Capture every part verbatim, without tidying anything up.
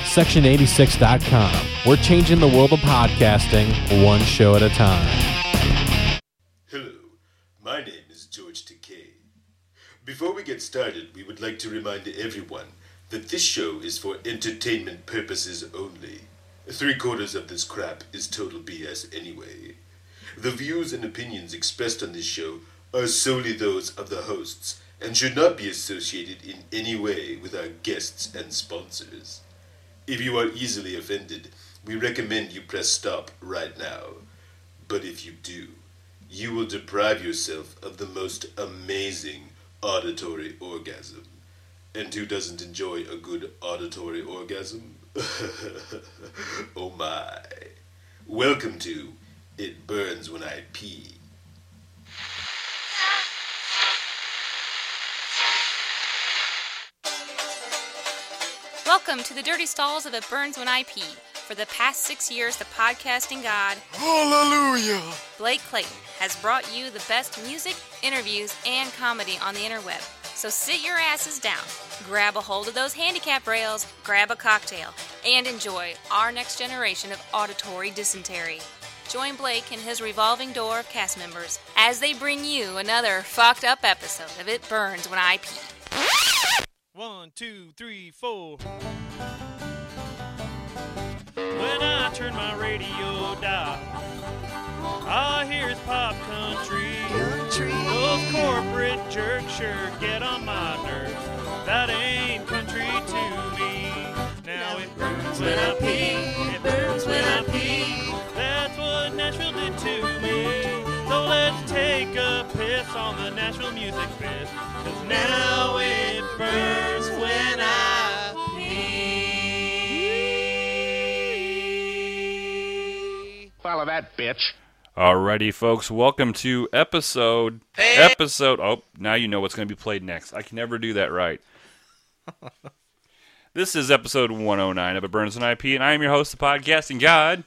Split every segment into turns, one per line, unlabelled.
section eighty-six dot com. We're changing the world of podcasting one show at a time.
Hello, my name is George Takei. Before we get started, we would like to remind everyone that this show is for entertainment purposes only. Three quarters of this crap is total B S anyway. The views and opinions expressed on this show are solely those of the hosts and should not be associated in any way with our guests and sponsors. If you are easily offended, we recommend you press stop right now. But if you do, you will deprive yourself of the most amazing auditory orgasm. And who doesn't enjoy a good auditory orgasm? Oh my. Welcome to It Burns When I Pee.
Welcome to the dirty stalls of It Burns When I Pee. For the past six years, the podcasting god,
Hallelujah!
Blake Clayton, has brought you the best music, interviews, and comedy on the interweb. So sit your asses down, grab a hold of those handicap rails, grab a cocktail, and enjoy our next generation of auditory dysentery. Join Blake and his revolving door of cast members as they bring you another fucked up episode of It Burns When I Pee.
One, two, three, four. When I turn my radio dial, all I hear is pop country. country. Those corporate jerks sure get on my nerves. That ain't country to me. Now it burns when I pee. It burns when I pee. That's what Nashville did to me. So let's take a piss on the Nashville Music Fest. Cause now it burns when I pee.
Follow that, bitch.
Alrighty, folks, welcome to episode, episode, oh, now you know what's going to be played next. I can never do that right. This is episode one oh nine of It Burns When I Pee, and I am your host, the podcasting god.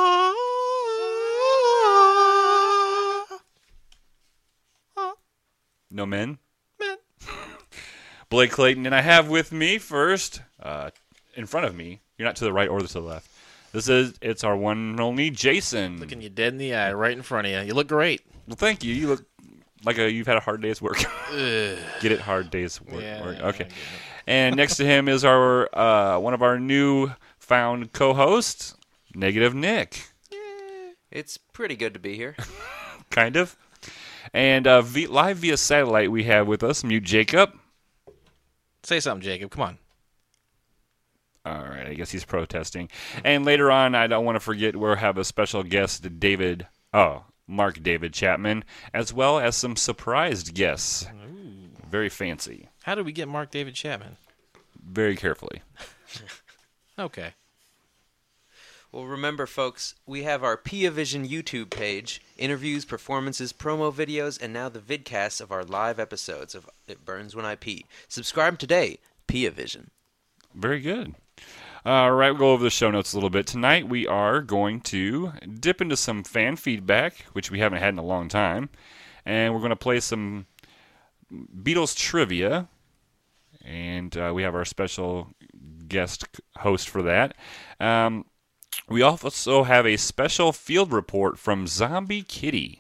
No men? Men. Blake Clayton, and I have with me first, uh, in front of me, you're not to the right or to the left. This is, it's our one and only Jason.
Looking you dead in the eye, right in front of you. You look great.
Well, thank you. You look like a, you've had a hard day's work. Get it? Hard day's work.
Yeah,
work.
yeah,
Okay. And next to him is our uh, one of our new found co-hosts, Negative Nick.
It's pretty good to be here.
Kind of. And uh, v- live via satellite, we have with us Mute Jacob.
Say something, Jacob. Come on.
All right, I guess he's protesting. And later on, I don't want to forget, we'll have a special guest, David, oh, Mark David Chapman, as well as some surprised guests. Ooh. Very fancy.
How did we get Mark David Chapman?
Very carefully.
Okay.
Well, remember, folks, we have our PiaVision YouTube page, interviews, performances, promo videos, and now the vidcasts of our live episodes of It Burns When I Pee. Subscribe today, PiaVision.
Very good. All right, we'll go over the show notes a little bit. Tonight we are going to dip into some fan feedback, which we haven't had in a long time. And we're going to play some Beatles trivia. And uh, we have our special guest host for that. Um, we also have a special field report from Zombie Kitty.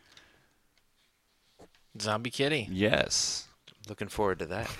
Zombie Kitty?
Yes.
Looking forward to that.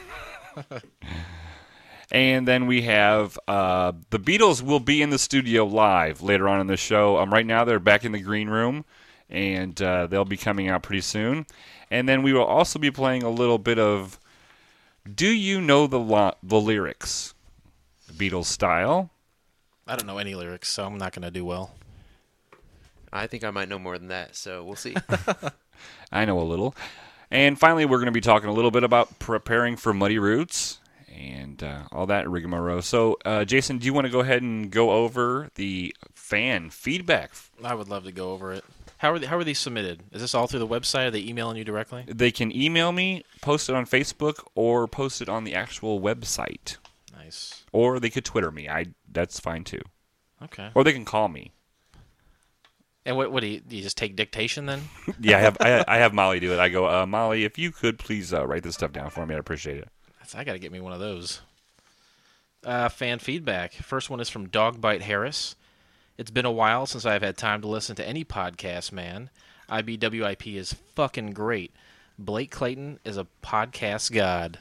And then we have uh, the Beatles will be in the studio live later on in the show. Um, right now they're back in the green room, and uh, they'll be coming out pretty soon. And then we will also be playing a little bit of Do You Know the Lo- the Lyrics? Beatles style.
I don't know any lyrics, so I'm not going to do well.
I think I might know more than that, so we'll see.
I know a little. And finally, we're going to be talking a little bit about preparing for Muddy Roots. And uh, all that rigmarole. So, uh, Jason, do you want to go ahead and go over the fan feedback?
I would love to go over it. How are they, how are these submitted? Is this all through the website? Are they emailing you directly?
They can email me, post it on Facebook, or post it on the actual website.
Nice.
Or they could Twitter me. I that's fine too.
Okay.
Or they can call me.
And what what do you, do you just take dictation then?
Yeah, I have I, I have Molly do it. I go, uh, Molly, if you could please uh, write this stuff down for me, I'd appreciate it.
I got to get me one of those. Uh, fan feedback. First one is from Dogbite Harris. It's been a while since I've had time to listen to any podcast, man. I B W I P is fucking great. Blake Clayton is a podcast god.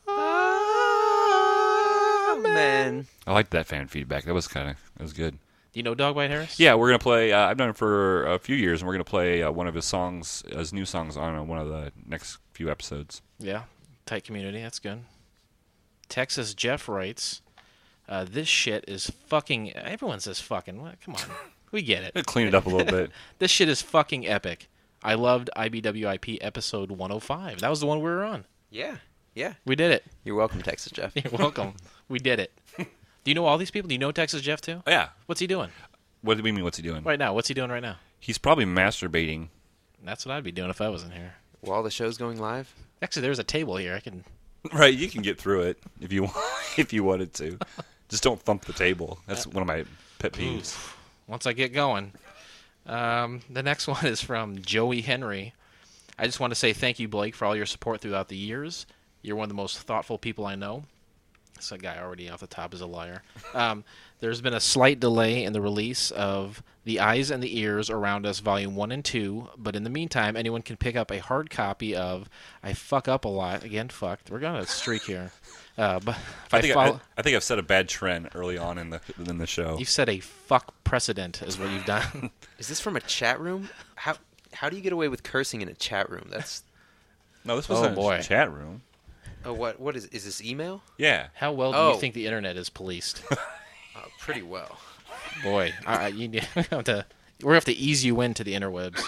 Oh, man.
I liked that fan feedback. That was kind of that was good.
Do you know Dogbite Harris?
Yeah, we're gonna play. Uh, I've done it for a few years, and we're gonna play uh, one of his songs, his new songs, on uh, one of the next few episodes.
Yeah. Tight community. That's good. Texas Jeff writes, uh, this shit is fucking... Everyone says fucking. What? Come on. We get it.
Clean it up a little bit.
This shit is fucking epic. I loved I B W I P episode one oh five. That was the one we were on.
Yeah, yeah.
We did it.
You're welcome, Texas Jeff.
You're welcome. We did it. Do you know all these people? Do you know Texas Jeff, too?
Oh, yeah.
What's he doing?
What do we mean? What's he doing?
Right now. What's he doing right now?
He's probably masturbating.
That's what I'd be doing if I wasn't here.
While the show's going live?
Actually, there's a table here. I can...
Right, you can get through it if you if you wanted to. Just don't thump the table. That's one of my pet peeves.
Once I get going. Um, the next one is from Joey Henry. I just want to say thank you, Blake, for all your support throughout the years. You're one of the most thoughtful people I know. This guy already off the top is a liar. Um, there's been a slight delay in the release of The Eyes and the Ears Around Us Volume one and two, but in the meantime, anyone can pick up a hard copy of I Fuck Up a Lot. Again, fucked. We're going to streak here. Uh, but if
I
I
think,
follow...
I, I think I've set a bad trend early on in the in the show.
You've set a fuck precedent is what you've done.
Is this from a chat room? How how do you get away with cursing in a chat room? That's
No, this
Oh,
wasn't
boy.
a chat room.
oh what what is is this email?
Yeah.
How well do
Oh.
you think the internet is policed?
Uh, pretty well.
Boy, all right, you need- we have to we have to ease you into the interwebs.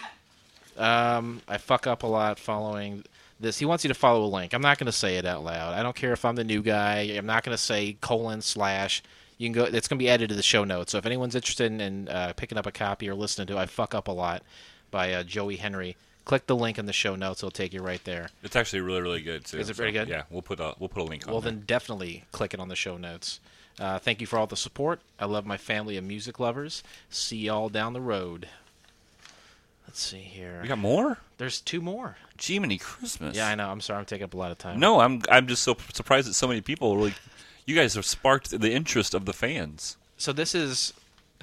Um, I fuck up a lot following this. He wants you to follow a link. I'm not going to say it out loud. I don't care if I'm the new guy. I'm not going to say colon slash. You can go. It's going to be added to the show notes. So if anyone's interested in, in uh, picking up a copy or listening to "I Fuck Up a Lot" by uh, Joey Henry, click the link in the show notes. It'll take you right there.
It's actually really, really good too.
Is it very good?
Yeah, we'll put a we'll put a link on
Well,
there.
then definitely click it on the show notes. Uh, thank you for all the support. I love my family of music lovers. See y'all down the road. Let's see here.
We got more?
There's two more.
Jiminy Christmas.
Yeah, I know. I'm sorry. I'm taking up a lot of time.
No, I'm I'm just so surprised that so many people really. You guys have sparked the interest of the fans.
So this is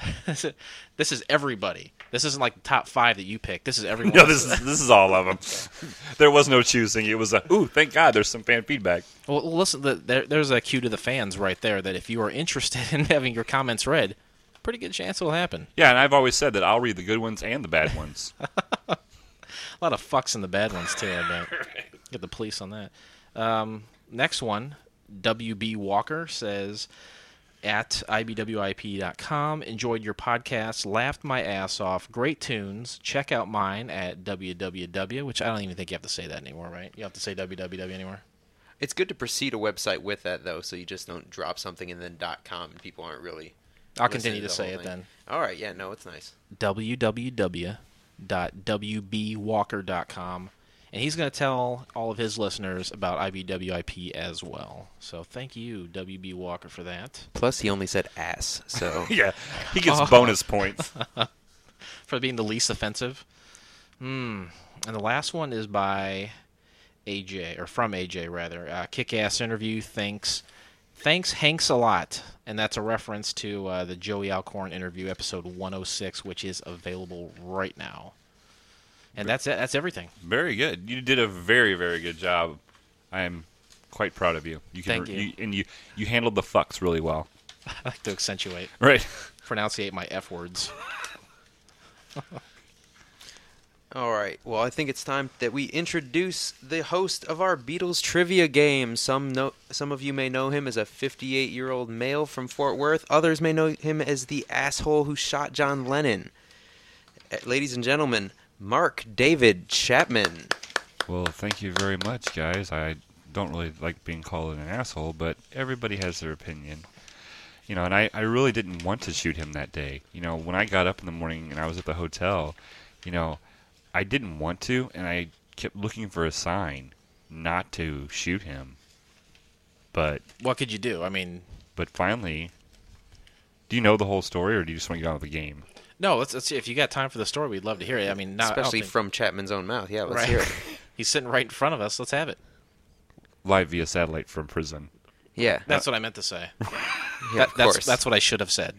this is everybody. This isn't like the top five that you picked. This is everyone.
No, this is this is all of them. There was no choosing. It was a ooh, thank God, there's some fan feedback.
Well, listen. The, there, there's a cue to the fans right there. That if you are interested in having your comments read, pretty good chance it will happen.
Yeah, and I've always said that I'll read the good ones and the bad ones.
A lot of fucks in the bad ones too. I bet. Get the police on that. Um, next one, W B Walker says at I B W I P dot com. Enjoyed your podcast. Laughed my ass off. Great tunes. Check out mine at W W W, which I don't even think you have to say that anymore, right? You have to say W W W anymore.
It's good to precede a website with that though, so you just don't drop something and then .com and people aren't really.
I'll
listening
continue to
the
say
whole
it
thing.
then.
All right, yeah, no, it's nice.
W W W dot W B Walker dot com. And he's going to tell all of his listeners about I B W I P as well. So thank you, W B Walker, for that.
Plus, he only said ass, so
Yeah, he gets
Oh.
bonus points.
For being the least offensive. Hmm. And the last one is by A J, or from A J, rather. Uh, kick-ass interview. Thanks. Thanks, Hanks, a lot. And that's a reference to uh, the Joey Alcorn interview, episode one oh six, which is available right now. And that's it. That's everything.
Very good. You did a very, very good job. I am quite proud of you. You can,
Thank you.
And you, you handled the fucks really well.
I like to accentuate,
Right.
pronunciate my F words.
All right. Well, I think it's time that we introduce the host of our Beatles trivia game. Some know, some of you may know him as a fifty-eight-year-old male from Fort Worth. Others may know him as the asshole who shot John Lennon. Uh, ladies and gentlemen, Mark David Chapman.
Well, thank you very much, guys. I don't really like being called an asshole, but everybody has their opinion. You know, and I, I really didn't want to shoot him that day. You know, when I got up in the morning and I was at the hotel, you know, I didn't want to, and I kept looking for a sign not to shoot him. But
What could you do? I mean,
but finally, do you know the whole story, or do you just want to get on with the game?
no. Let's, let's see. If you got time for the story, we'd love to hear it. I mean, not, I don't
Especially
think-
from Chapman's own mouth. Yeah, let's
right.
hear it.
He's sitting right in front of us. Let's have it.
Live via satellite from prison.
Yeah.
That's what I meant to say.
yeah
That,
of
that's
course.
that's what I should have said.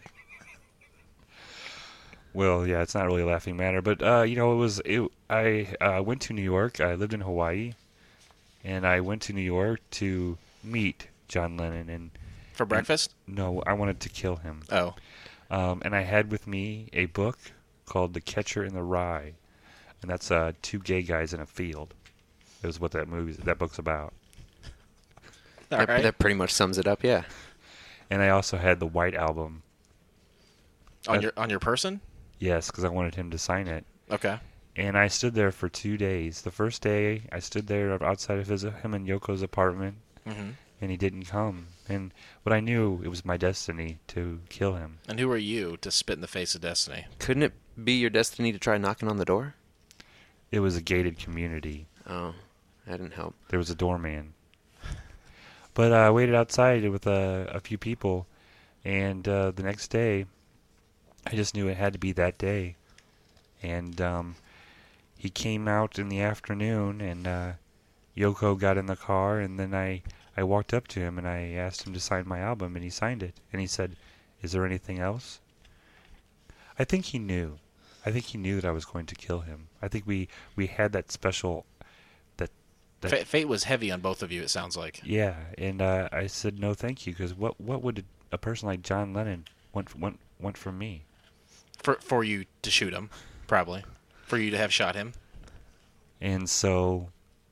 Well, yeah, it's not really a laughing matter, but uh, you know, it was. It, I uh, went to New York. I lived in Hawaii, and I went to New York to meet John Lennon. And
For breakfast?
no, I wanted to kill him.
Oh.
Um, and I had with me a book called The Catcher in the Rye, and that's uh, two gay guys in a field. It was what that movie, that book's about.
All
that,
right.
that pretty much sums it up, yeah.
And I also had the White Album.
on your on your person?
Yes, because I wanted him to sign it.
Okay.
And I stood there for two days. The first day, I stood there outside of his, him and Yoko's apartment,
Mm-hmm.
and he didn't come. And but I knew it was my destiny to kill him.
And who are you to spit in the face of destiny?
Couldn't it be your destiny to try knocking on the door?
It was a gated community.
Oh, that didn't help.
There was a doorman. But uh, I waited outside with uh, a few people, and uh, the next day, I just knew it had to be that day. And um, he came out in the afternoon, and uh, Yoko got in the car, and then I, I walked up to him, and I asked him to sign my album, and he signed it. And he said, "Is there anything else?" I think he knew. I think he knew that I was going to kill him. I think we, we had that special... that that
Fa- fate was heavy on both of you, it sounds like.
Yeah, and uh, I said no, thank you, because what what would a person like John Lennon want want want from me?
For for you to shoot him, probably. For you to have shot him.
And so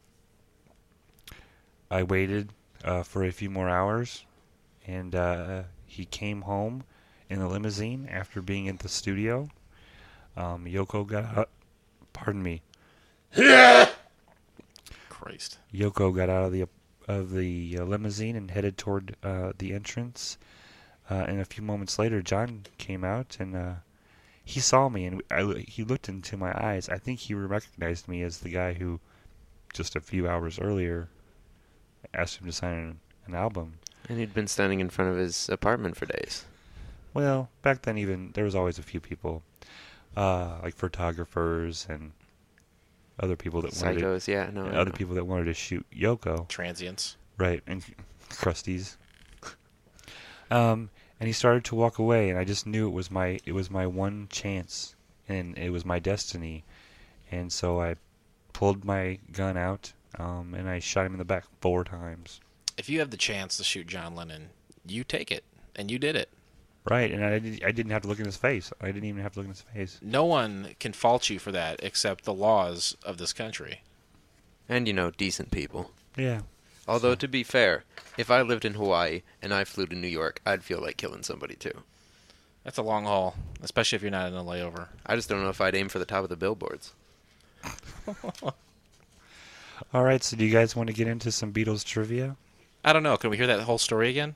I waited uh, for a few more hours, and uh, he came home in the limousine after being in the studio. Um, Yoko got out. Pardon me.
Christ.
Yoko got out of the of the uh, limousine and headed toward uh, the entrance. Uh, and a few moments later, John came out, and uh, he saw me, and I, he looked into my eyes. I think he recognized me as the guy who, just a few hours earlier, asked him to sign an, an album.
And he'd been standing in front of his apartment for days.
Well, back then, even there was always a few people, uh, like photographers and other people that wanted to,
Psychos, yeah, no.
and
I
other
know.
people that wanted to shoot Yoko.
Transients.
Right, and crusties. Um, and he started to walk away, and I just knew it was my it was my one chance, and it was my destiny. And so I pulled my gun out, um, and I shot him in the back four times.
If you have the chance to shoot John Lennon, you take it, and you did it.
Right, and I, did, I didn't have to look in his face. I didn't even have to look in his face.
No one can fault you for that except the laws of this country.
And, you know, decent people.
Yeah.
Although, to be fair, if I lived in Hawaii and I flew to New York, I'd feel like killing somebody, too.
That's a long haul, especially if you're not in a layover.
I just don't know if I'd aim for the top of the billboards.
All right, so do you guys want to get into some Beatles trivia?
I don't know. Can we hear that whole story again?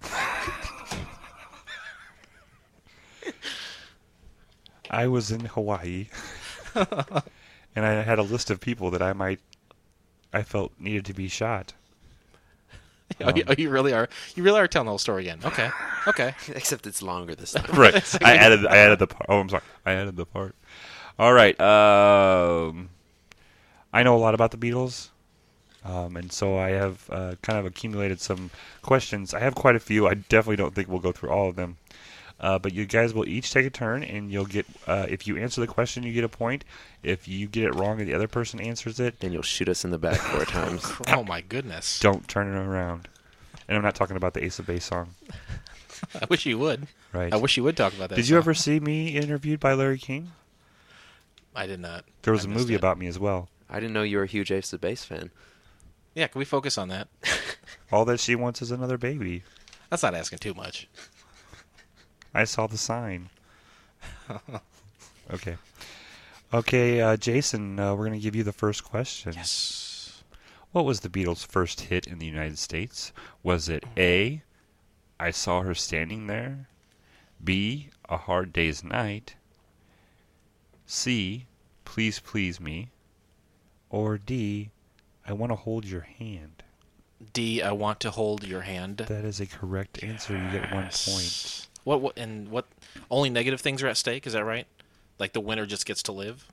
I was in Hawaii, and I had a list of people that I might, I felt needed to be shot.
oh, you, oh, you really are. You really are telling the whole story again. Okay. Okay.
Except it's longer this time.
Right. I added. I added the part. Oh, I'm sorry. I added the part. All right. Um, I know a lot about the Beatles, um, and so I have uh, kind of accumulated some questions. I have quite a few. I definitely don't think we'll go through all of them. Uh, but you guys will each take a turn, and you'll get. Uh, if you answer the question, you get a point. If you get it wrong, and the other person answers it,
And you'll shoot us in the back four times.
Oh my goodness.
don't turn it around. And I'm not talking about the Ace of Base song,
I wish you would.
right?
I wish you would talk about that.
Did you
song.
ever see me interviewed by Larry King?
I did not.
There was
I
a
missed
movie
it.
about me as well.
I didn't know you were a huge Ace of Base fan.
Yeah, can we focus on that?
All that she wants is another baby.
That's not asking too much.
I saw the sign. Okay. Okay, uh, Jason, uh, we're going to give you the first question.
Yes.
What was the Beatles' first hit in the United States? Was it A, I Saw Her Standing There? B, A Hard Day's Night? C, Please Please Me? Or D, I Want to Hold Your Hand?
D, I want to hold your hand.
That is a correct answer. You get one
Yes.
point.
What, what and what? Only negative things are at stake. Is that right? Like the winner just gets to live.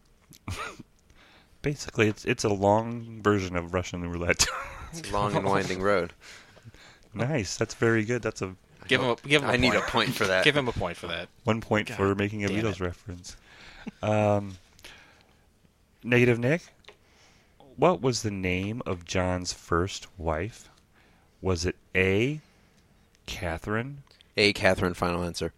Basically, it's it's a long version of Russian roulette.
It's a long and winding road.
Nice. That's very good. That's a
Give him a give him a
I need
point.
a point for that.
Give him a point for that.
one point
God
for making a
damn
Beatles
it.
reference. Um, negative Nick. What was the name of John's first wife? Was it A, Catherine?
A. Catherine, final answer.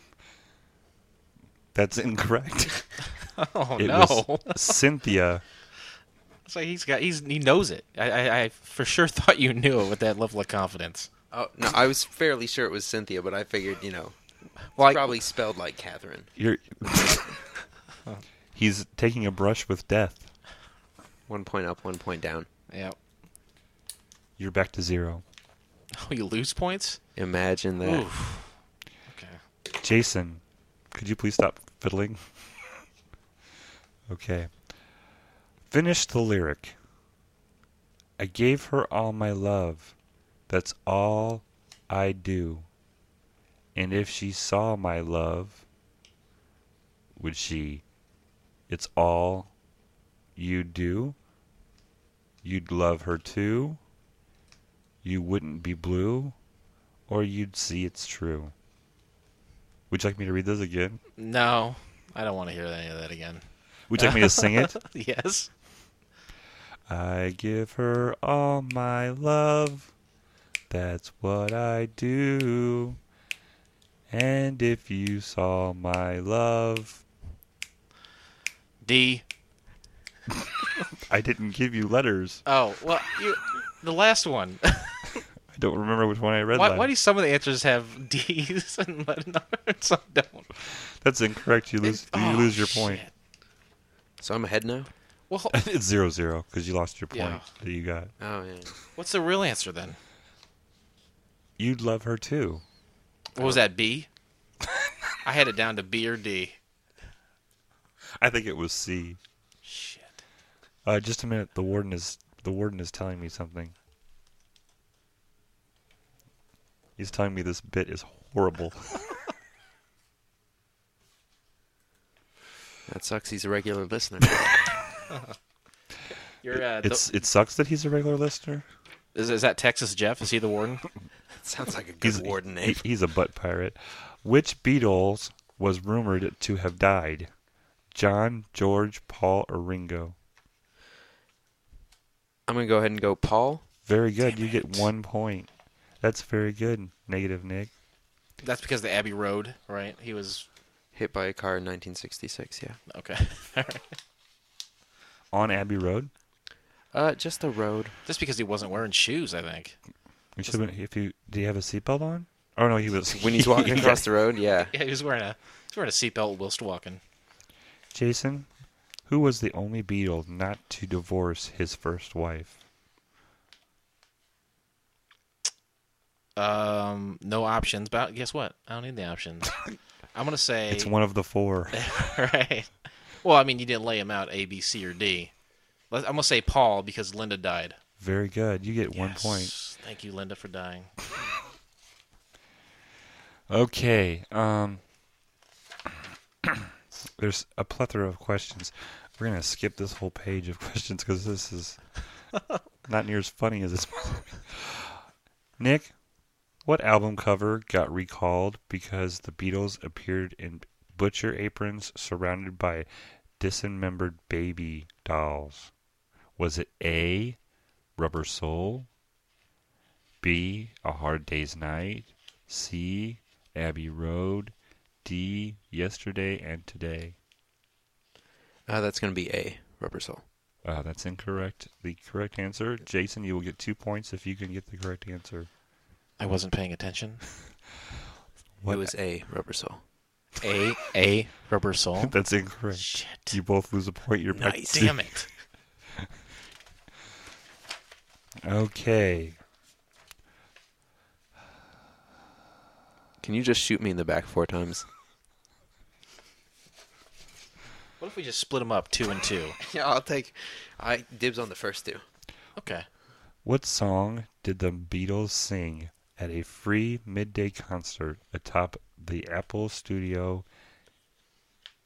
That's incorrect.
Oh
It
no!
was Cynthia.
It's like he's got he's he knows it. I, I I for sure thought you knew it with that level of confidence.
Oh no, I was fairly sure it was Cynthia, but I figured, you know,
Well, I-
probably spelled like Catherine.
You're. He's taking a brush with death.
One point up, one point down.
Yeah.
You're back to zero.
Oh, you lose points.
Imagine that.
Oof. Okay.
Jason, could you please stop fiddling? Okay. Finish the lyric. I gave her all my love. That's all I do. And if she saw my love, would she? It's all you do. You'd love her too. You wouldn't be blue, or you'd see it's true. Would you like me to read this again?
No, I don't want to hear any of that again.
Would you like me to sing it?
Yes.
I give her all my love. That's what I do. And if you saw my love,
D.
I didn't give you letters.
Oh well, you. The last one.
I don't remember which one I read.
Why,
last.
why do some of the answers have D's and some don't?
That's incorrect. You lose. You
Oh,
lose your point.
shit.
So I'm ahead now?
Well,
It's zero zero because you lost your point
Yeah.
that you got.
Oh, yeah.
what's the real answer then?
You'd love her too.
What was that? B. I had it down to B or D.
I think it was C.
Shit.
Uh, just a minute. The warden is the warden is telling me something. He's telling me this bit is horrible.
That sucks. He's a regular listener.
You're. Uh, the-
It's it sucks that he's a regular listener.
is, is that Texas Jeff? Is he the warden?
Sounds like a good
He's
warden
he-
name.
he's a butt pirate. Which Beatles was rumored to have died? John, George, Paul, or Ringo?
I'm going to go ahead and go Paul.
Very good.
Damn
You get
it.
one point. That's very good. Negative Nick.
That's because the Abbey Road, right? He was
Hit by a car in nineteen sixty-six, yeah.
okay. All right.
On Abbey Road.
Uh, just the road.
Just because he wasn't wearing shoes, I think.
You should have been, if you did he have a seatbelt on? Oh no, he was
When he's walking across the road, yeah.
Yeah, he was wearing a he was wearing a seatbelt whilst walking.
Jason, who was the only Beatle not to divorce his first wife?
Um, no options, but guess what? I don't need the options. I'm gonna say
It's one of the four.
right. Well, I mean, you didn't lay him out A, B, C, or D. Let- I'm gonna say Paul because Linda died.
Very good. You get one
Yes.
point.
Thank you, Linda, for dying.
Okay. Um, there's a plethora of questions. We're gonna skip this whole page of questions because this is not near as funny as it's. Nick, what album cover got recalled because the Beatles appeared in butcher aprons surrounded by dismembered baby dolls? Was it A, Rubber Soul, B, A Hard Day's Night, C, Abbey Road, D, Yesterday and Today?
Uh, that's going to be A, Rubber Soul.
Uh, that's incorrect. The correct answer, Jason, you will get two points if you can get the correct answer.
I wasn't paying attention.
What?
It was A, Rubber Soul.
A, A, Rubber Soul.
That's incorrect.
Shit.
You both lose a point. You're back
Nice.
to-
Damn it.
Okay.
Can you just shoot me in the back four times?
What if we just split them up two and two?
Yeah, I'll take... I dibs on the first two.
Okay.
What song did the Beatles sing at a free midday concert atop the Apple Studio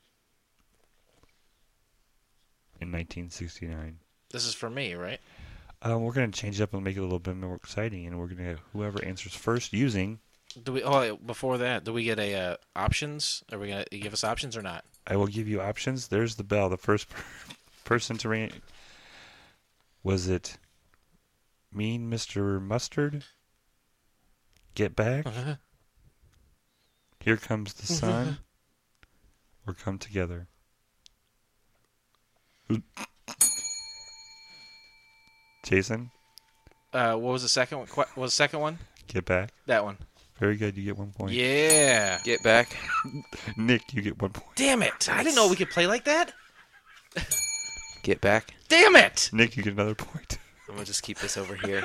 in nineteen sixty-nine?
This is for me, right?
Um, we're going to change it up and make it a little bit more exciting, and we're going to whoever answers first using.
Do we? Oh, before that, do we get a uh, options? Are we gonna give us options or not?
I will give you options. There's the bell. The first per- person to ring. Was it Mean Mister Mustard? Get Back?
Uh-huh.
Here Comes the Sun? Or Come Together? Jason?
Uh, what was the second one? What was the second one?
Get Back.
That one.
Very good. You get one point.
Yeah.
Get Back.
Nick, you get one point.
Damn it! I didn't know we could play like that.
Get Back.
Damn it!
Nick, you get another point.
I'm going to just keep this over here.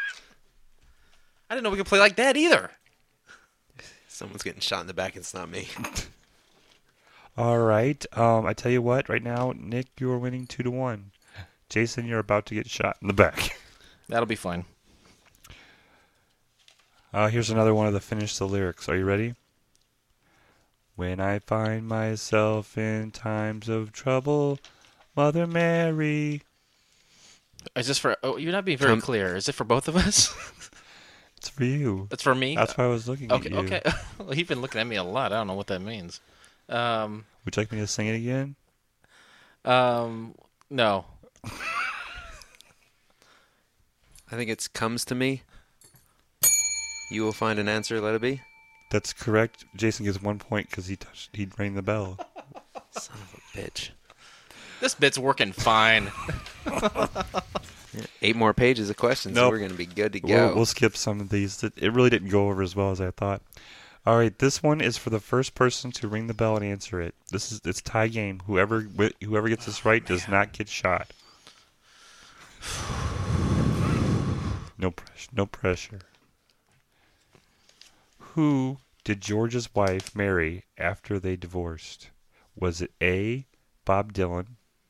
I didn't know we could play like that either.
Someone's getting shot in the back. It's not me.
All right. Um, I tell you what. Right now, Nick, you are winning two to one. Jason, you're about to get shot in the back.
That'll be fine.
Uh, here's another one of the finish the lyrics. Are you ready? When I find myself in times of trouble, Mother Mary.
Is this for? Oh, you're not being very
Come-
clear. Is it for both of us?
It's for you.
It's for me.
That's why I was looking
Okay.
at you.
Okay. Well, you've been looking at me a lot. I don't know what that means. Um.
Would you like me to sing it again?
Um. No.
I think it's comes to me. You will find an answer, let it be.
That's correct. Jason gets one point because he touched. He rang the bell.
Son of a bitch.
This bit's working fine.
Yeah, eight more pages of questions, so
Nope.
we're going to be good to go.
We'll, we'll skip some of these. It, it really didn't go over as well as I thought. All right, this one is for the first person to ring the bell and answer it. This is it's tie game. Whoever wi- whoever gets this right does not get shot. No pressure. No pressure. Who did George's wife marry after they divorced? Was it A, Bob Dylan,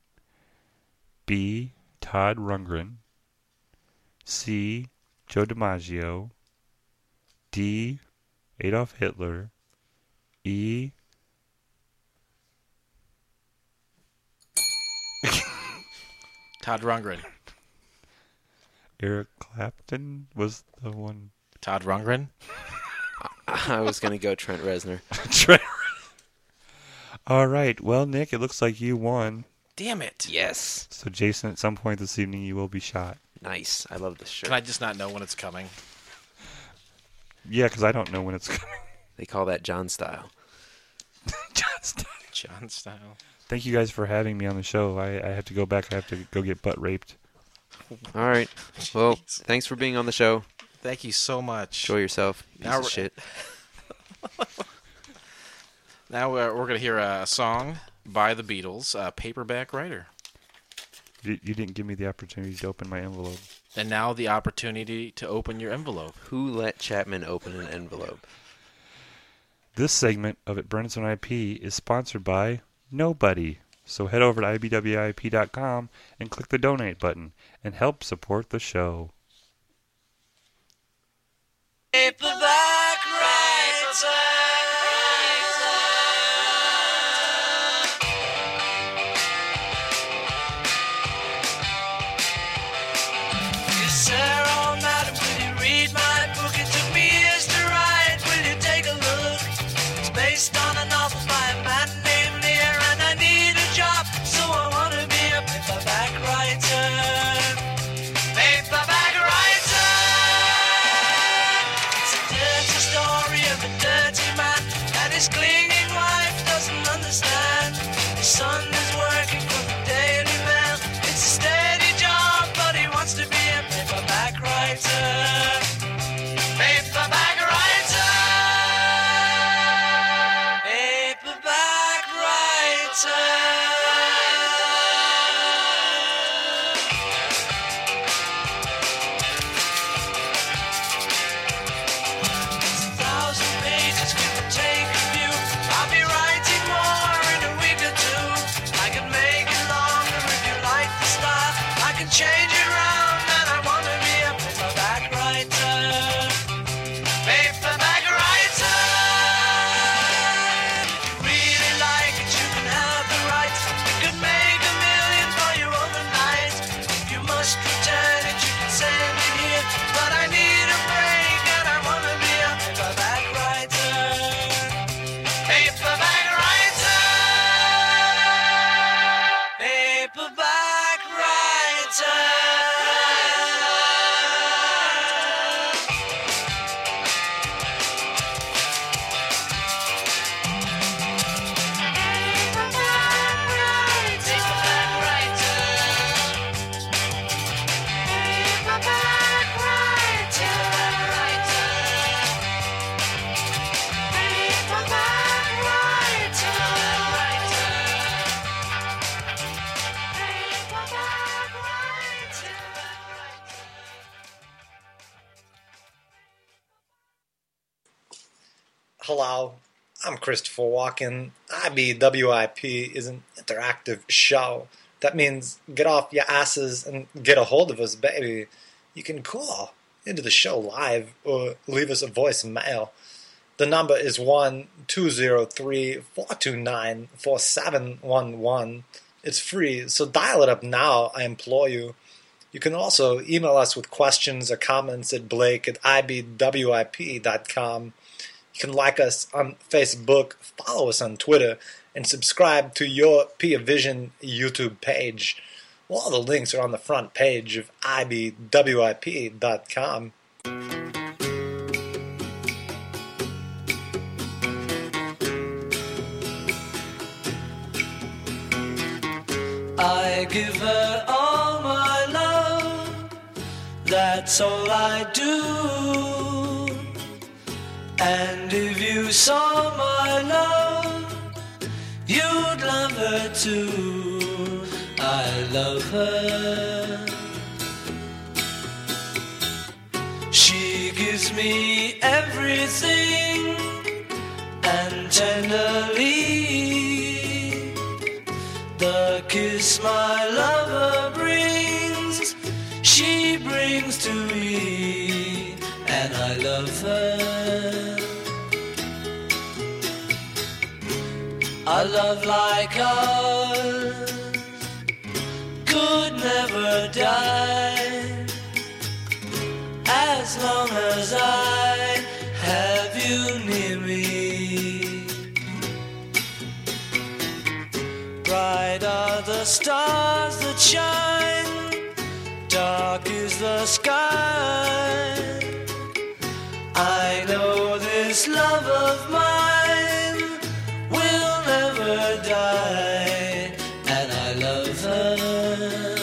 B, Todd Rundgren, C, Joe DiMaggio, D, Adolf Hitler, E,
Todd Rundgren.
Eric Clapton was the one.
Todd Rundgren.
I was going to go Trent Reznor.
All right. Well, Nick, it looks like you won.
Damn it.
Yes.
So, Jason, at some point this evening, you will be shot.
Nice. I love this shirt.
Can I just not know when it's coming?
Yeah, because I don't know when it's coming.
They call that John style.
Just.
John style.
Thank you guys for having me on the show. I, I have to go back. I have to go get butt raped.
All right. Well, thanks for being on the show.
Thank you so much.
Enjoy yourself. Piece
Now
of
we're-
shit.
Now we're, we're going to hear a song by the Beatles, uh, Paperback Writer.
You, you didn't give me the opportunity to open my envelope.
And now the opportunity to open your envelope.
Who let Chapman open an envelope?
This segment of It Burns When I Pee is sponsored by nobody. So head over to I B W I P dot com and click the donate button and help support the show.
Paperback writer. Yes, sir, oh, madam, will you read my book? It took me years to write. Will you take a look? It's based on a novel by a man named Lear, and I need a job, so I want to be a paperback writer. Paperback writer. It's a dirty story of a dirty man, and his clinging wife doesn't understand. His son is working for the Daily Mail. It's a steady job, but he wants to be a paperback writer. Paperback writer. Paperback writer. It's a thousand pages, give or take a few.
Hello, I'm Christopher Walken. I B W I P is an interactive show. That means get off your asses and get a hold of us, baby. You can call into the show live or leave us a voicemail. The number is one two zero three, four two nine, four seven one one. It's free, so dial it up now, I implore you. You can also email us with questions or comments at blake at I B W I P dot com. You can like us on Facebook, follow us on Twitter, and subscribe to your P of Vision YouTube page. All the links are on the front page of I B W I P dot com.
I give her all my love, that's all I do. And if you saw my love, you'd love her too. I love her. She gives me everything, and tenderly the kiss my lover brings, she brings to me, and I love her. A love like ours could never die, as long as I have you near me. Bright are the stars that shine, dark is the sky. I know this love of mine will never die, and I love her.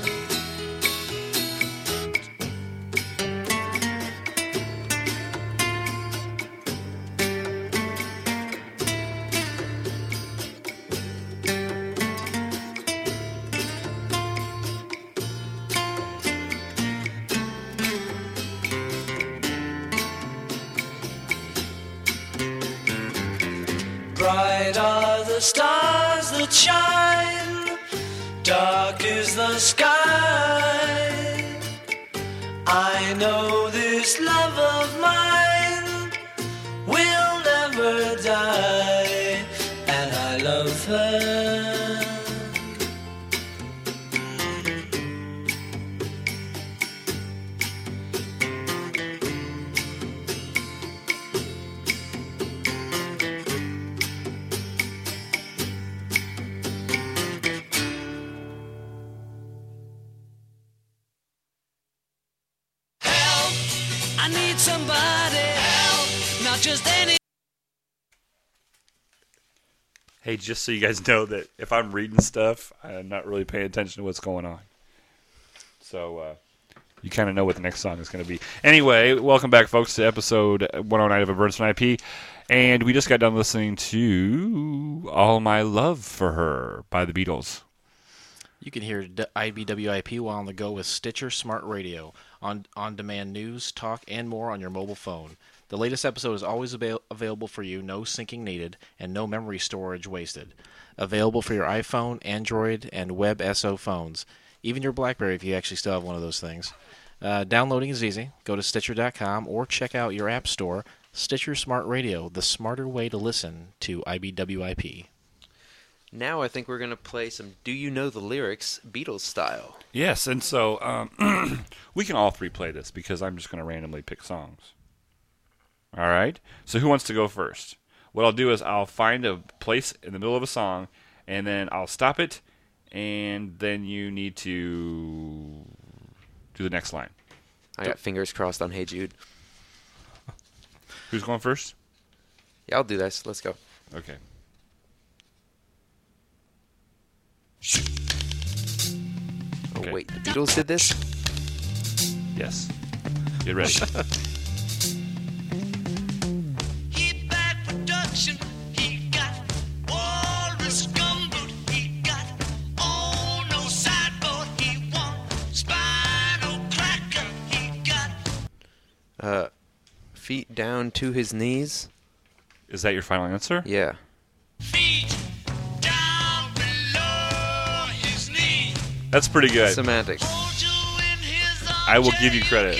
Bright are the stars that shine, dark is the sky. I know this love of mine will never die, and I love her. I need somebody help, not just any.
Hey, just so you guys know that if I'm reading stuff, I'm not really paying attention to what's going on. So uh, you kind of know what the next song is going to be. Anyway, welcome back, folks, to episode one oh nine of A Burns When I P. And we just got done listening to All My Love for Her by the Beatles.
You can hear I B W I P while on the go with Stitcher Smart Radio, on on-demand news, talk, and more on your mobile phone. The latest episode is always avail- available for you, no syncing needed, and no memory storage wasted. Available for your iPhone, Android, and Web S O phones. Even your BlackBerry if you actually still have one of those things. Uh, downloading is easy. Go to Stitcher dot com or check out your app store, Stitcher Smart Radio, the smarter way to listen to I B W I P.
Now I think we're going to play some Do You Know the Lyrics Beatles style.
Yes, and so um, we can all three play this because I'm just going to randomly pick songs. All right? So who wants to go first? What I'll do is I'll find a place in the middle of a song, and then I'll stop it, and then you need to do the next line.
I got fingers crossed on Hey Jude.
Who's going first?
Yeah, I'll do this. Let's go.
Okay.
Oh,
Okay.
wait. The Beatles did this?
Yes. Get ready.
He bad production. He got walrus gumboot. He got oh no sideboard. He want spinal cracker. He got
Uh, feet down to his knees.
Is that your final answer?
Yeah.
That's pretty good.
Semantics.
I will give you credit.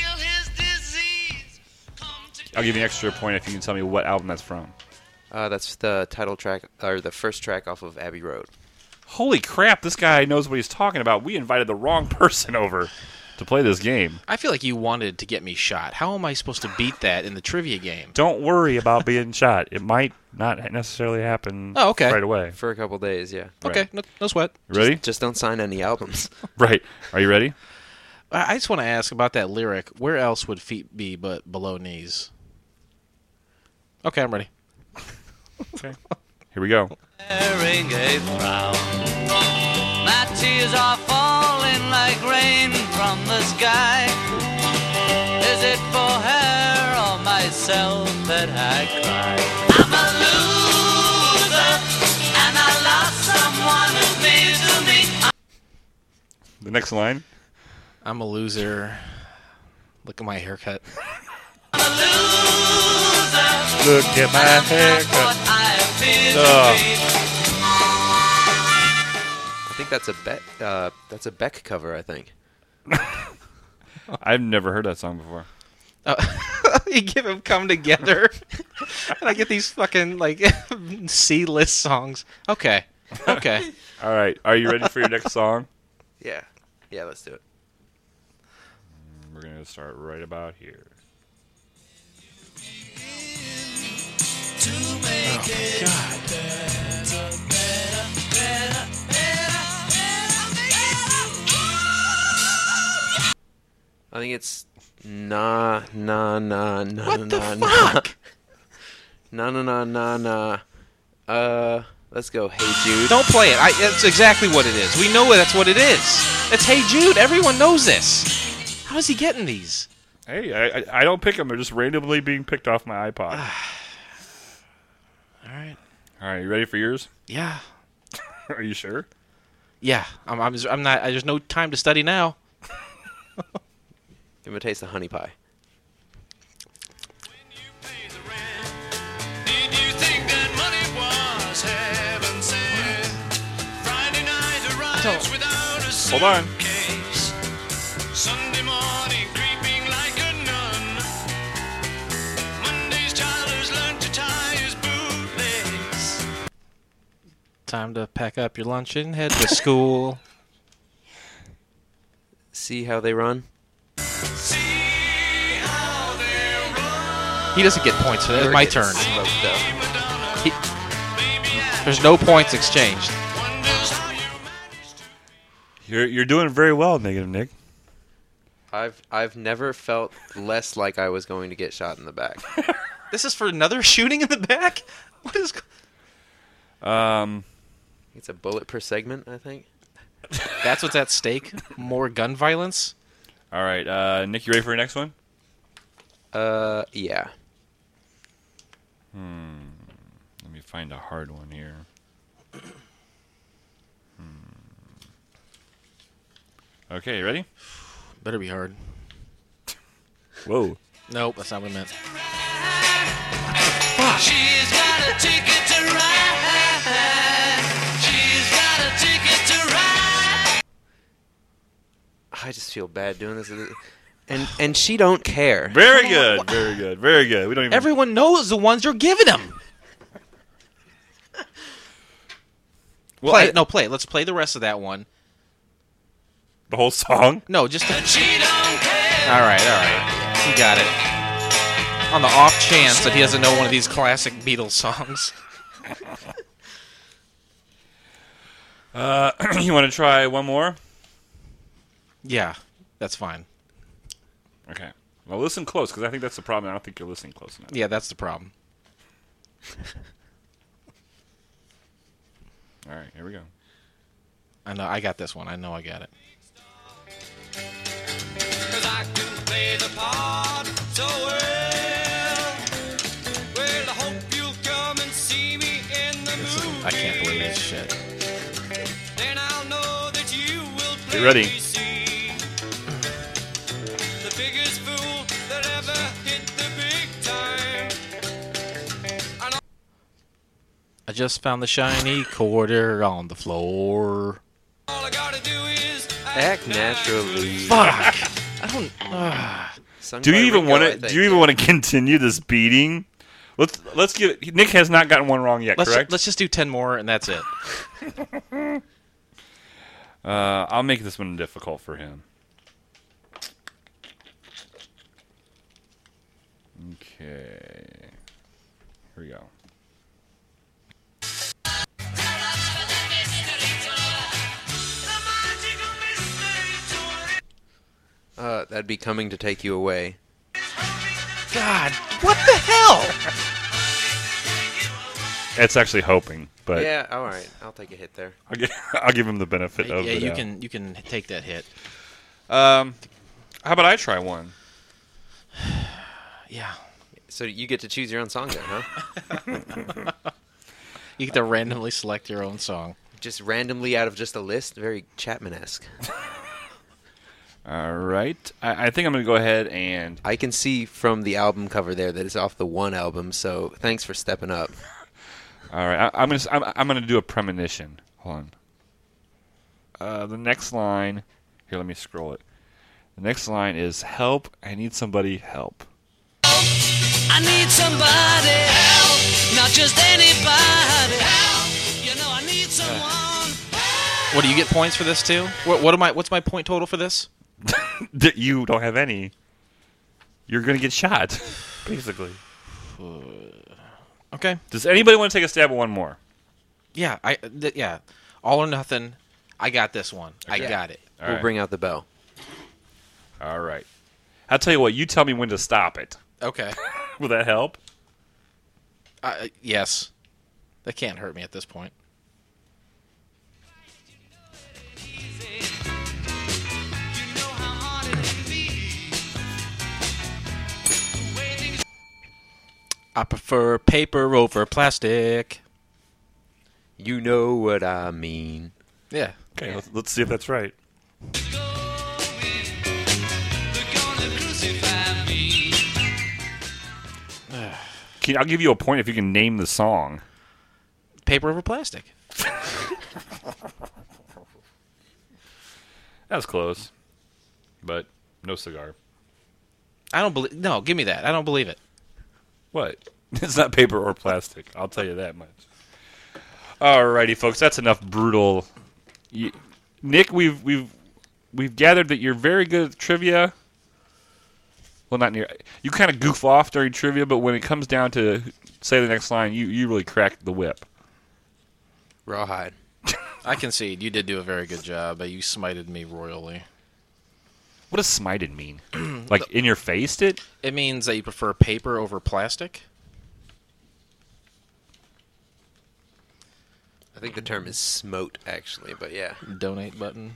I'll give you an extra point if you can tell me what album that's from.
Uh, that's the title track, or the first track off of Abbey Road.
Holy crap, this guy knows what he's talking about. We invited the wrong person over to play this game.
I feel like you wanted to get me shot. How am I supposed to beat that in the trivia game?
Don't worry about being shot. It might not necessarily happen
Oh, okay.
right away.
For a couple days, yeah.
Okay,
Right.
no, no sweat.
Ready?
Just, just don't sign any albums.
Right. Are you ready?
I I just want to ask about that lyric. Where else would feet be but below knees? Okay, I'm ready.
Okay. Here we go.
Wearing a frown. My tears are falling like rain from the sky. Is it for her or myself that I cry? I'm a loser, and I lost someone who means to me.
The next line.
I'm a loser. Look at my haircut.
I'm a loser.
Look at my
What
haircut.
I appear to
Ugh.
be.
I think that's a Beck. Uh, that's a Beck cover. I think.
I've never heard that song before.
Uh, you give them Come Together, and I get these fucking like C-list songs. Okay, okay.
All right. Are you ready for your next song?
Yeah. Yeah. Let's do it.
We're going to start right about here.
I think it's na na na na
What the
na
fuck?
na na na na na. Uh, let's go. Hey Jude.
Don't play it. I, that's exactly what it is. We know that's what it is. It's Hey Jude. Everyone knows this. How is he getting these?
Hey, I, I, I don't pick them. They're just randomly being picked off my iPod.
All right.
All right. You ready for yours?
Yeah.
Are you sure?
Yeah. I'm. I'm. I'm not. There's no time to study now.
Give him a taste of honey pie.
Did you think that money was heaven sent? Friday night arrives without a
Hold on.
suitcase. Sunday morning creeping like a nun. Monday's child has learned to tie his bootlace.
Time to pack up your lunch and head to school.
See how they run.
See how they run.
He doesn't get points for that. It's my
You're
turn.
getting smoked up.
He, there's no points exchanged.
Wonders how you managed to.
You're you're doing very well, Negative Nick.
I've I've never felt less like I was going to get shot in the back.
This is for another shooting in the back? What is...
Um,
It's a bullet per segment, I think.
That's what's at stake? More gun violence?
all right. Uh, Nick, you ready for your next one?
Uh, yeah.
Let me find a hard one here. Hmm. Okay, you ready?
Better be hard.
Whoa.
Nope, that's not what I meant.
She's got a ticket to ride. She's got a ticket to ride.
I just feel bad doing this. And and she don't care.
Very good. Very good. Very good. We don't even.
Everyone knows the ones you're giving them.
well,
Play
I-
it. No, play it. Let's play the rest of that one.
the whole song.
No, just...
She don't care.
All right, all right. He got it. On the off chance that he doesn't know one of these classic Beatles songs.
Uh, you want to try one more?
Yeah, that's fine.
Okay. Well, listen close, because I think that's the problem. I don't think you're listening close enough.
Yeah, that's the problem.
All right, here we go.
I know. I got this one. I know I got it.
'Cause I can play the part so well. Well, I hope you'll come and see me in the
This is,
movie.
I can't believe this shit.
Then I'll know that you will play
Get ready.
me see. The biggest fool that ever hit the big time.
I just found the shiny quarter on the floor.
Act naturally.
Fuck! I don't. Uh.
Sung
Do
by
you even
Ringo,
want
I
to?
think.
Do you even want to continue this beating? Let's let's give. Nick has not gotten one wrong yet.
Let's
correct?
ju- let's just do ten more and that's it.
uh, I'll make this one difficult for him. Okay. Here we go.
Uh, that'd be Coming to Take You Away.
God, what the hell?
It's actually hoping, but
Yeah, all right. I'll take a hit there.
I'll, give, I'll give him the benefit
Yeah,
of the
you
doubt.
can you can take that hit.
Um, how about I try one?
Yeah.
So you get to choose your own song then, huh?
You get to randomly select your own song.
Just randomly out of just a list? Very Chapman-esque.
All right. I, I think I'm going to go ahead and...
I can see from the album cover there that it's off the one album, so thanks for stepping up.
All right. I, I'm going to I'm, I'm going to do a premonition. Hold on. Uh, the next line... Here, let me scroll it. The next line is, help, I need somebody help.
I need somebody help, not just anybody help. You know I need someone.
What do you get points for this too? What what am I? What's my point total for this?
That you don't have any. You're going to get shot, basically.
Okay.
Does anybody want to take a stab at one more?
Yeah. I. Th- yeah. All or nothing. I got this one. I
Okay.
got it.
All
we'll
right.
bring out the bell.
All right. I'll tell you what. You tell me when to stop it.
Okay.
Will that help?
Uh, yes. That can't hurt me at this point. I prefer paper over plastic.
You know what I mean.
Yeah.
Okay, let's, let's see if that's right. Can, I'll give you a point if you can name the song.
Paper over plastic.
That was close, but no cigar.
I don't believe. No, give me that. I don't believe it.
What? It's not paper or plastic. I'll tell you that much. Alrighty, folks. That's enough brutal. You, Nick, we've we've we've gathered that you're very good at trivia. Well, not near. You kind of goof off during trivia, but when it comes down to say the next line, you, you really crack the whip.
Rawhide.
I concede. You did do a very good job, but you smited me royally.
What does smited mean? Like in your face, it?
It means that you prefer paper over plastic.
I think the term is smote, actually, but yeah.
Donate button.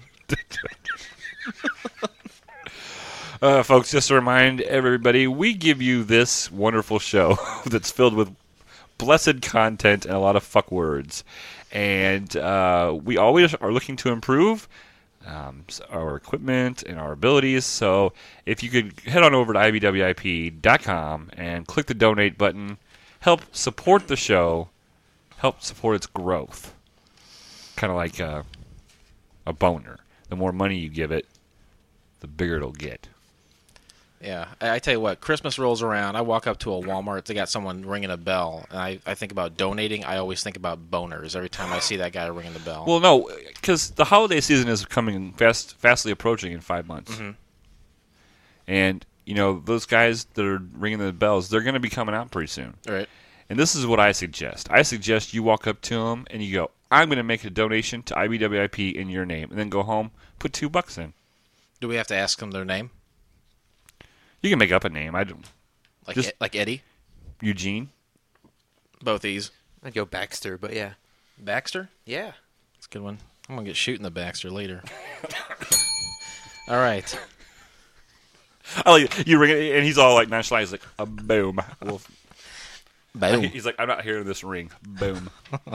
Uh, folks, just to remind everybody, we give you this wonderful show that's filled with blessed content and a lot of fuck words. And uh, we always are looking to improve um, our equipment and our abilities. So if you could head on over to I B W I P dot com and click the donate button, help support the show, help support its growth. Kind of like a, a boner. The more money you give it, the bigger it'll get.
Yeah, I, I tell you what, Christmas rolls around, I walk up to a Walmart, they got someone ringing a bell, and I, I think about donating, I always think about boners every time I see that guy ringing the bell.
Well, no, because the holiday season is coming fast, fastly approaching in five months.
Mm-hmm.
And, you know, those guys that are ringing the bells, they're going to be coming out pretty soon.
All right.
And this is what I suggest. I suggest you walk up to them and you go, I'm going to make a donation to I B W I P in your name. And then go home, put two bucks in.
Do we have to ask them their name?
You can make up a name. I don't.
Like
Just-
E- like Eddie?
Eugene?
Both these.
I'd go Baxter, but yeah.
Baxter?
Yeah.
That's a good one. I'm going to get shooting the Baxter later. All right.
I like you ring it, and he's all like nonchalant. He's like, a boom. Well,
Boom.
he's like, I'm not hearing this ring. Boom.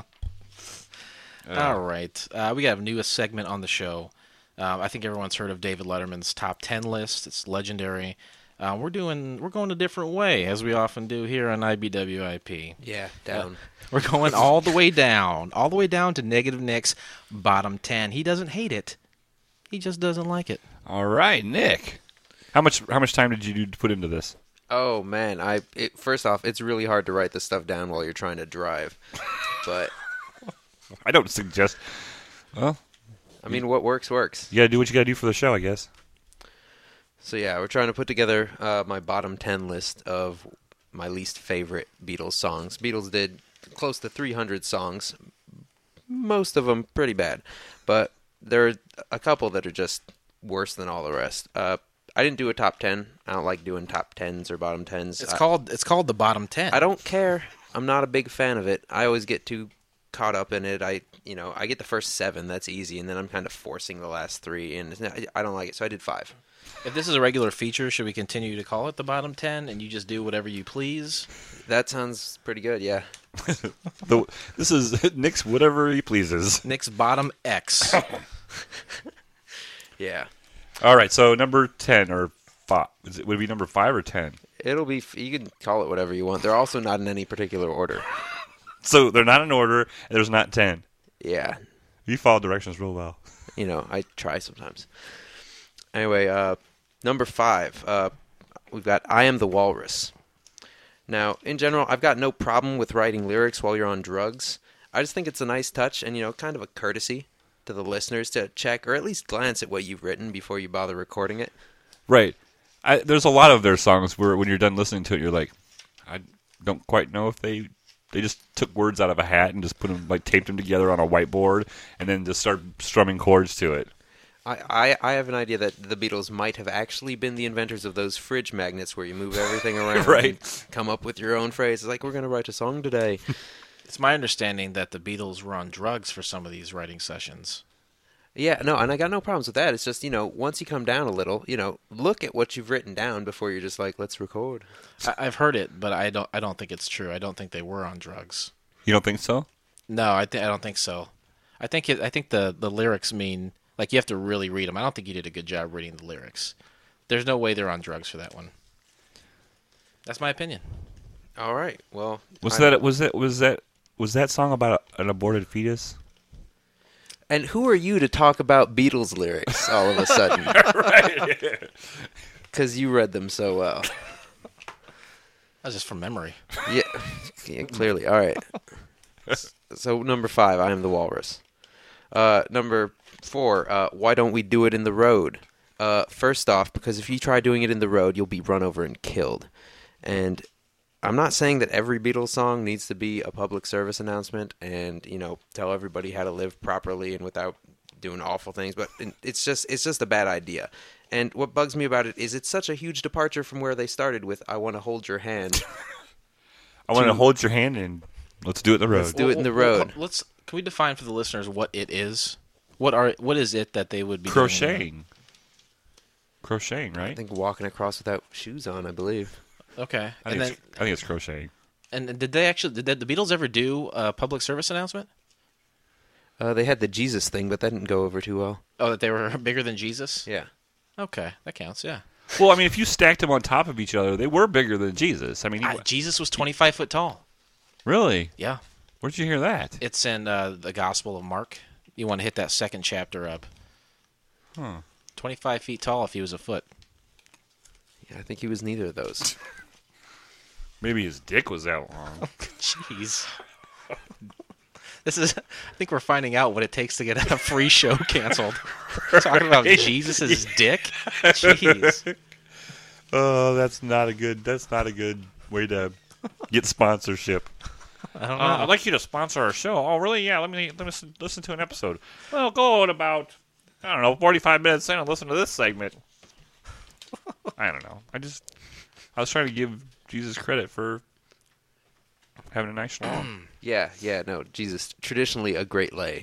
All right. Uh, we got a newest segment on the show. Um, I think everyone's heard of David Letterman's top ten list. It's legendary. Uh, we're doing we're going a different way, as we often do here on I B W I P.
Yeah, down.
Uh, we're going all the way down, all the way down to Negative Nick's bottom ten. He doesn't hate it, he just doesn't like it.
All right, Nick. How much how much time did you put into this?
Oh man, I it, first off, it's really hard to write this stuff down while you're trying to drive. But
I don't suggest. Well,
I mean, what works works.
you gotta do what you gotta do for the show, I guess.
So yeah, we're trying to put together uh, my bottom ten list of my least favorite Beatles songs. Beatles did close to three hundred songs, most of them pretty bad, but there are a couple that are just worse than all the rest. Uh, I didn't do a top ten. I don't like doing top tens or bottom tens.
It's
I,
called it's called the bottom ten.
I don't care. I'm not a big fan of it. I always get too caught up in it. I you know I get the first seven. That's easy, and then I'm kind of forcing the last three, and I don't like it. So I did five.
If this is a regular feature, should we continue to call it the bottom ten, and you just do whatever you please?
That sounds pretty good. Yeah.
the, this is Nick's whatever he pleases.
Nick's bottom X.
Yeah.
All right, so number ten or five. Is it, would it be number five or ten?
It'll be. You can call it whatever you want. They're also not in any particular order.
So they're not in order, and there's not ten.
Yeah.
You follow directions real well.
You know, I try sometimes. Anyway, uh, number five, uh, we've got I Am the Walrus. Now, in general, I've got no problem with writing lyrics while you're on drugs. I just think it's a nice touch and, you know, kind of a courtesy to the listeners to check or at least glance at what you've written before you bother recording it.
Right. I, there's a lot of their songs where when you're done listening to it, you're like, I don't quite know if they they just took words out of a hat and just put them, like taped them together on a whiteboard and then just start strumming chords to it.
I, I, I have an idea that the Beatles might have actually been the inventors of those fridge magnets where you move everything around
Right.
and come up with your own phrase. It's like, we're going to write a song today.
It's my understanding that the Beatles were on drugs for some of these writing sessions.
Yeah, no, and I got no problems with that. It's just, you know, once you come down a little, you know, look at what you've written down before you're just like, let's record.
I, I've heard it, but I don't. I don't think it's true. I don't think they were on drugs.
You don't think so?
No, I think I don't think so. I think it, I think the the lyrics mean like you have to really read them. I don't think you did a good job reading the lyrics. There's no way they're on drugs for that one. That's my opinion.
All right, well.
Was
I-
that was that was that was that song about a, an aborted fetus?
And who are you to talk about Beatles lyrics all of a sudden?
Right.
Because you read them so well.
That's just from memory.
Yeah, yeah, clearly. All right. So number five, I Am the Walrus. Uh, number four, uh, Why Don't We Do It in the Road? Uh, first off, because if you try doing it in the road, you'll be run over and killed. And I'm not saying that every Beatles song needs to be a public service announcement and, you know, tell everybody how to live properly and without doing awful things, but it's just it's just a bad idea. And what bugs me about it is it's such a huge departure from where they started with I Want to Hold Your Hand.
I want to
To-
hold your hand and let's do it in the road.
Let's do it in the road.
Let's can we define for the listeners what it is? What are what is it that they would be doing?
Crocheting. Crocheting, right?
I think walking across without shoes on, I believe.
Okay.
I
And
think,
then
it's, I think it's crocheting.
and did they actually did the Beatles ever do a public service announcement?
Uh, they had the Jesus thing, but that didn't go over too well.
Oh, that they were bigger than Jesus?
Yeah.
Okay, that counts. Yeah.
Well, I mean, if you stacked them on top of each other, they were bigger than Jesus. I mean, he,
Ah, Jesus was twenty-five foot tall.
really?
Yeah.
Where'd you hear that?
It's in uh, the Gospel of Mark. You want to hit that second chapter up.
Huh.
twenty-five feet tall if he was a foot.
Yeah, I think he was neither of those.
Maybe his dick was that long.
Jeez. This is. I think we're finding out what it takes to get a free show canceled. Talking about Jesus' dick. Jeez.
Oh, that's not a good. That's not a good way to get sponsorship.
I don't know.
Uh, I'd like you to sponsor our show. Oh, really? Yeah. Let me let me listen, listen to an episode. Well, go at about I don't know forty-five minutes in and listen to this segment. I don't know. I just I was trying to give Jesus credit for having a nice schlong.
Yeah, yeah, no, Jesus, traditionally a great lay.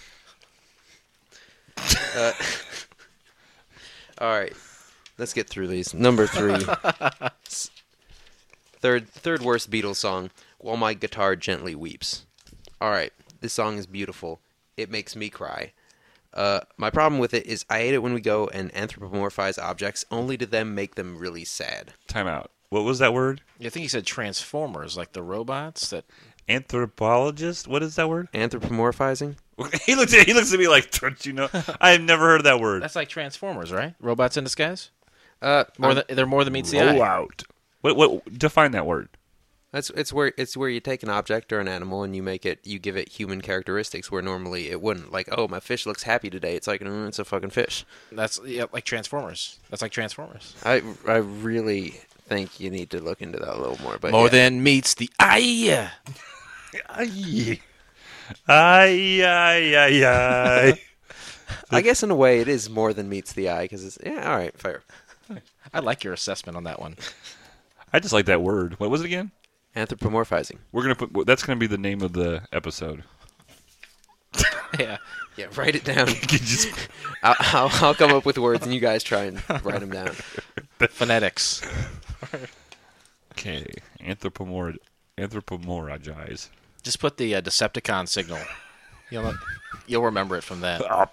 Uh, all right, let's get through these. Number three, S- third, third worst Beatles song. While My Guitar Gently Weeps. All right, this song is beautiful. It makes me cry. Uh, my problem with it is I hate it when we go and anthropomorphize objects only to then make them really sad.
Time out. What was that word?
I think he said Transformers, like the robots that.
Anthropologist? What is that word?
Anthropomorphizing?
he looks at he looks at me like, don't you know? I have never heard of that word.
That's like Transformers, right? Robots in disguise.
Uh,
More
um,
than they're more than meets the eye.
Roll out. What? What? Define that word.
That's it's where it's where you take an object or an animal and you make it you give it human characteristics where normally it wouldn't. Like, oh, my fish looks happy today. It's like, mm, it's a fucking fish.
That's yeah, like Transformers. That's like Transformers.
I I really think you need to look into that a little more. But
More
yeah.
than meets the eye.
Aye, aye, aye, aye, aye.
I guess in a way it is more than meets the eye because it's yeah. All right, fair.
I like your assessment on that one.
I just like that word. What was it again?
Anthropomorphizing.
We're gonna put. That's gonna be the name of the episode.
Yeah.
Yeah, write it down.
You just-
I'll, I'll I'll come up with words and you guys try and write them down.
Phonetics.
Okay, anthropomor anthropomorphize.
Just put the uh, Decepticon signal. You'll you'll remember it from that.
All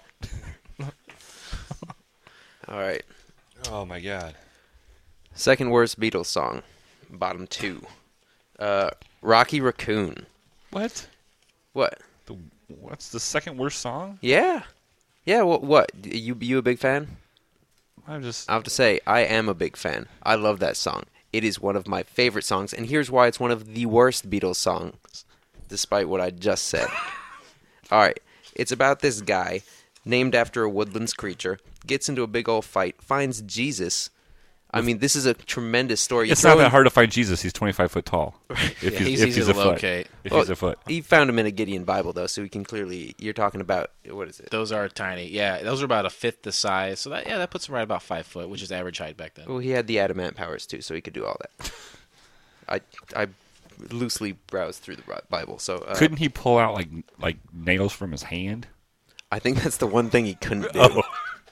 right.
Oh my god.
Second worst Beatles song, bottom two. Uh, Rocky Raccoon.
What?
What?
The, what's the second worst song?
Yeah, yeah. What? What? You you a big fan?
I'm just.
I have to say, I am a big fan. I love that song. It is one of my favorite songs, and here's why it's one of the worst Beatles songs, despite what I just said. All right, it's about this guy named after a woodlands creature, gets into a big old fight, finds Jesus. I mean, this is a tremendous story. You
It's
throw
not that
in-
hard to find Jesus. He's twenty-five foot tall. If
Yeah,
he's,
he's
if
easy
he's
to
a foot.
locate.
If
Well,
he's a foot.
He found him in a Gideon Bible, though, so we can clearly. You're talking about what is it?
Those are tiny. Yeah, those are about a fifth the size. So that yeah, that puts him right about five foot, which is average height back then.
Well, he had the adamant powers too, so he could do all that. I I loosely browsed through the Bi- Bible, so uh,
Couldn't he pull out like like nails from his hand?
I think that's the one thing he couldn't do.
Oh.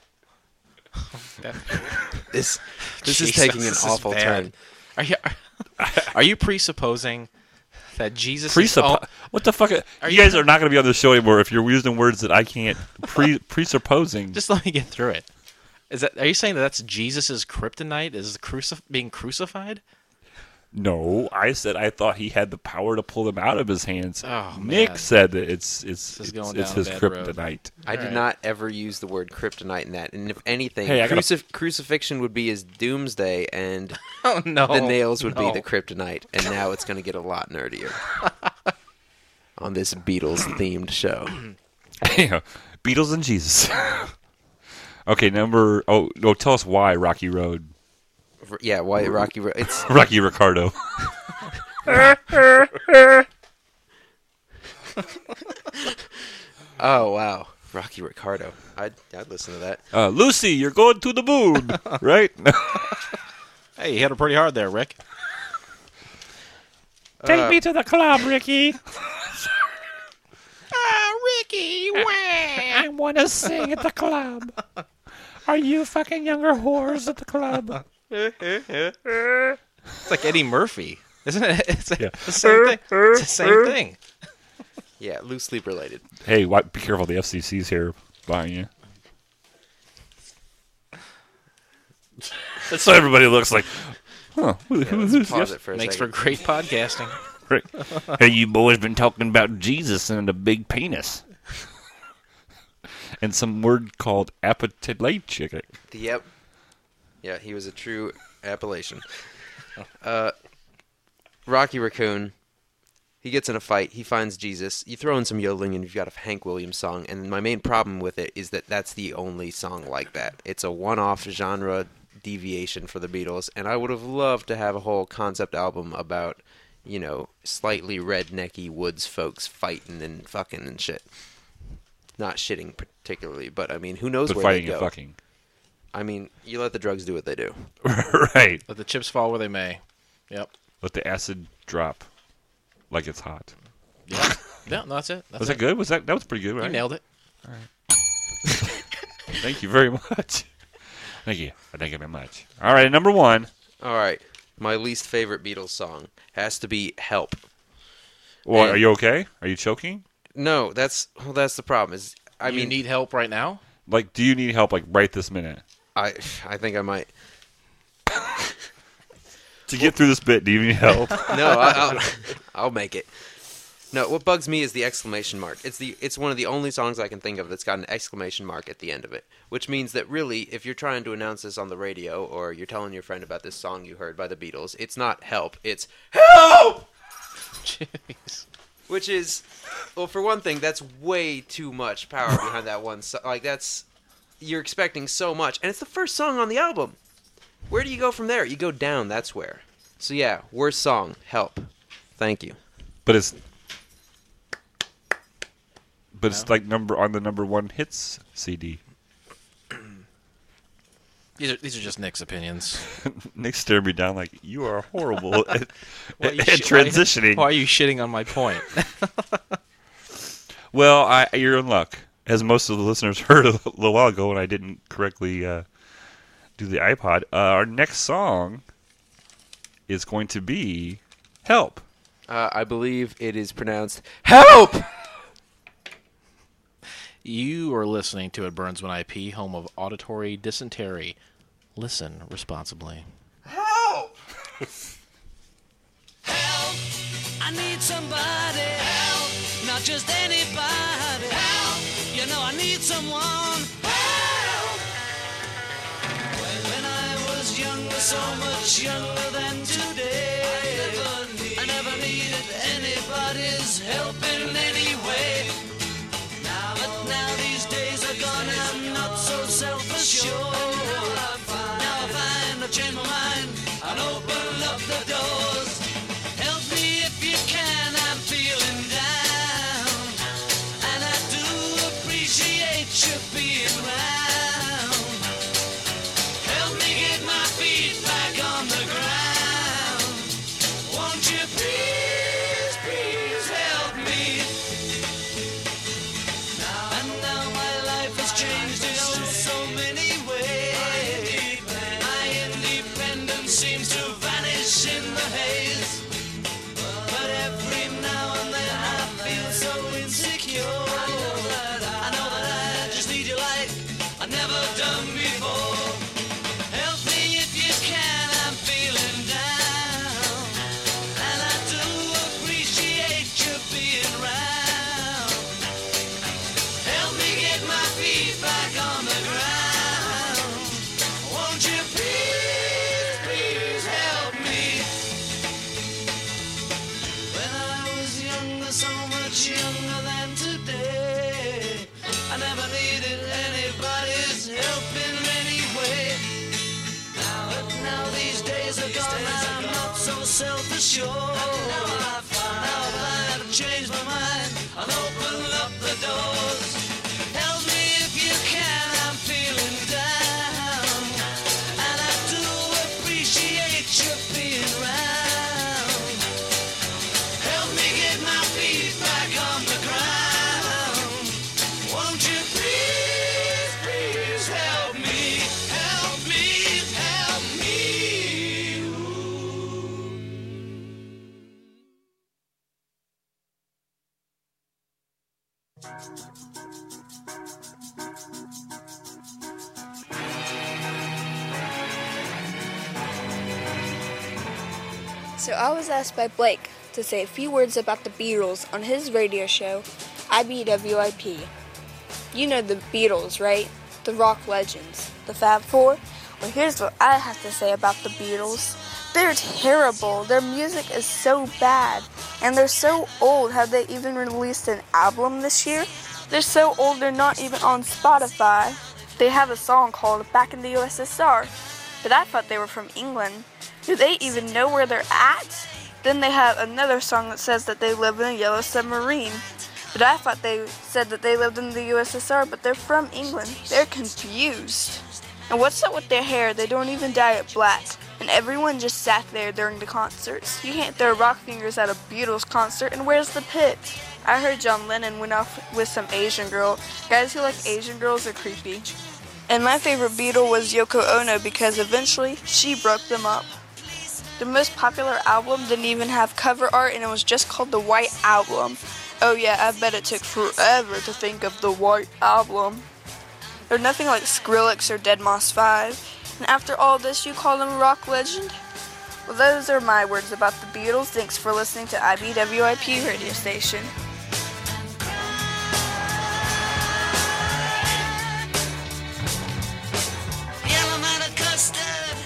This this is
Jesus,
taking an
this is
awful
bad.
turn.
Are you are you presupposing that Jesus? is
Presuppo-
all-
what the fuck?
Are
you
you-
guys are not going to be on the show anymore if you're using words that I can't. Pre presupposing.
Just let me get through it. Is that? Are you saying that that's Jesus's kryptonite? Is crucif- being crucified?
No, I said I thought he had the power to pull them out of his hands.
Oh,
Nick
man.
said that it's it's
This is
it's,
going
it's
down a
his
bad road.
kryptonite.
I
All
did
right.
not ever use the word kryptonite in that, and if anything,
Hey, I gotta-
crucif- crucifixion would be his doomsday, and
Oh no!
the nails would
no.
be the kryptonite. And now it's going to get a lot nerdier on this Beatles-themed show.
Yeah, Beatles and Jesus. Okay, number. Oh, no, tell us why Rocky Road.
Yeah, why Rocky? Ro- It's
Rocky Ricardo.
oh wow, Rocky Ricardo. I'd I'd listen to that.
Uh, Lucy, you're going to the moon, right?
Hey, you hit her pretty hard there, Rick.
Take
Uh,
me to the club, Ricky.
Ah, Ricky,
I want to sing at the club. Are you fucking younger whores at the club?
It's like Eddie Murphy, isn't it? It's
Yeah.
the same thing. It's the same thing.
Yeah, loosely related.
Hey, what, be careful. The F C C's here behind you. That's so everybody looks like, huh, who,
Yeah,
who,
let's
who's
pause
this?
it for a
Makes for
second.
great podcasting.
Right. Hey, you boys been talking about Jesus and a big penis. And some word called appetite.
Yep. Yeah, he was a true Appalachian. Uh, Rocky Raccoon. He gets in a fight. He finds Jesus. You throw in some yodeling, and you've got a Hank Williams song. And my main problem with it is that that's the only song like that. It's a one-off genre deviation for the Beatles. And I would have loved to have a whole concept album about, you know, slightly rednecky woods folks fighting and fucking and shit. Not shitting particularly, but I mean, who knows
But
where
fighting
they go?
and fucking.
I mean, you let the drugs do what they do.
Right.
Let the chips fall where they may. Yep.
Let the acid drop like it's hot.
Yeah. Yeah. No, that's it. That's
Was
it.
that good? Was that that was pretty good,
You
right?
nailed it.
Thank you very much. Thank you. Thank you very much. All right, number one.
All right, my least favorite Beatles song has to be "Help."
Well,
And-
are you okay? Are you choking?
No, that's well, that's the problem. Is I
you
mean,
need help right now.
Like, do you need help, like, right this minute?
I I think I might.
To get through this bit, do you need help?
No, I, I'll, I'll make it. No, what bugs me is the exclamation mark. It's the it's one of the only songs I can think of that's got an exclamation mark at the end of it, which means that really, if you're trying to announce this on the radio or you're telling your friend about this song you heard by the Beatles, it's not help, it's help!
Jeez.
Which is, well, for one thing, that's way too much power behind that one song. Like, that's, you're expecting so much, and it's the first song on the album. Where do you go from there? You go down, that's where. So yeah, worst song, help. Thank you.
But it's... But it's like number on the number one hits C D.
These are these are just Nick's opinions.
Nick stared me down like, you are horrible at,
Why are
at,
you
at
shi-
transitioning.
Why, why are you shitting on my point?
Well, I, you're in luck. As most of the listeners heard a little while ago when I didn't correctly uh, do the iPod, uh, our next song is going to be Help.
Uh, I believe it is pronounced HELP!
You are listening to It Burns When I Pee, home of auditory dysentery. Listen responsibly.
Help! Help! I need somebody. Help! Not just anybody. Help! You know I need someone. Help! When I was younger, so much younger than today, I never, need, I never needed anybody's help in any way. But now these days are gone, I'm not so self-assured. Now I find, now I find I've changed my mind and open up the doors. Help me if you can, I'm feeling down, and I do appreciate you being around. Help me get my feet back on the ground. Won't you please, please help me? Changed in so many ways. My independence seems to vanish in the haze. But every now and then I feel so insecure. I know that I, I, know that I just need you like I've never done before. Help me if you can, I'm feeling down, and I do appreciate you being around. Help me get my feet back on the ground. Won't you please, please help me? When I was younger, so much younger than today, I never needed anybody's help in any way. But now these days are gone, I'm not so self-assured. Now I find I've changed my mind and opened up the doors. Help me if you can, I'm feeling down, and I do appreciate you being around. Help me get my feet back on the ground. Won't you please, please help me, help me, help me.
So I was asked by Blake to say a few words about the Beatles on his radio show, I B W I P. You know the Beatles, right? The rock legends, the Fab Four. Well, here's what I have to say about the Beatles. They're terrible. Their music is so bad. And they're so old. Have they even released an album this year? They're so old they're not even on Spotify. They have a song called Back in the U S S R. But I thought they were from England. Do they even know where they're at? Then they have another song that says that they live in a yellow submarine. But I thought they said that they lived in the U S S R, but they're from England. They're confused. And what's up with their hair? They don't even dye it black. And everyone just sat there during the concerts. You can't throw rock fingers at a Beatles concert, and where's the pit? I heard John Lennon went off with some Asian girl. Guys who like Asian girls are creepy. And my favorite Beatle was Yoko Ono because eventually she broke them up. Their most popular album didn't even have cover art, and it was just called The White Album. Oh yeah, I bet it took forever to think of The White Album. They're nothing like Skrillex or Dead Moss five. And after all this, you call them a rock legend? Well, those are my words about the Beatles. Thanks for listening to I B W I P radio station.
Yellow matter custard.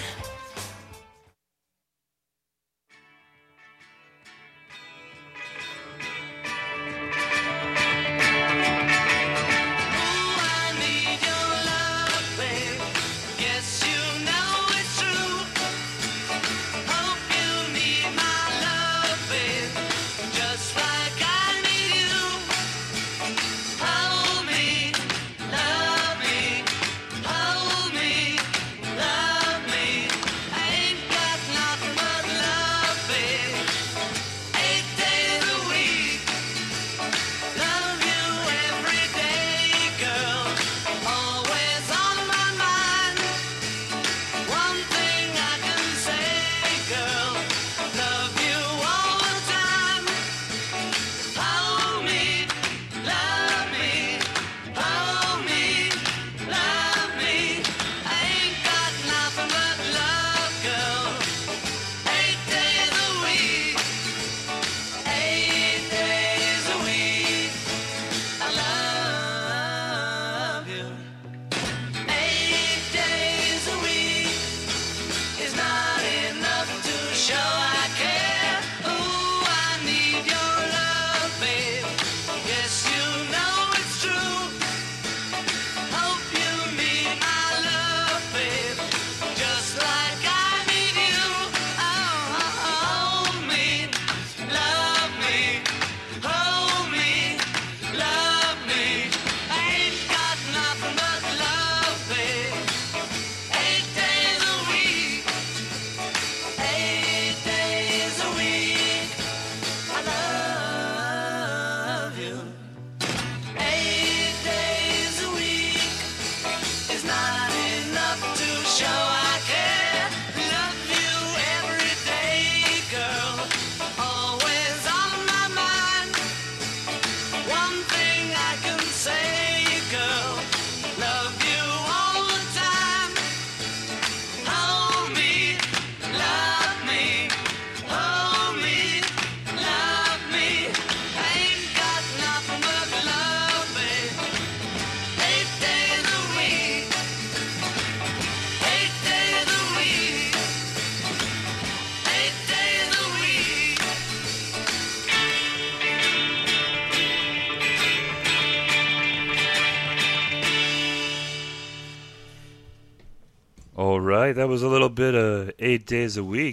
All right, that was a little bit of eight days a week.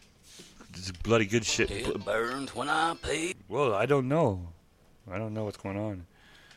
It's bloody good shit.
It burns when I pay.
Well, I don't know. I don't know what's going on.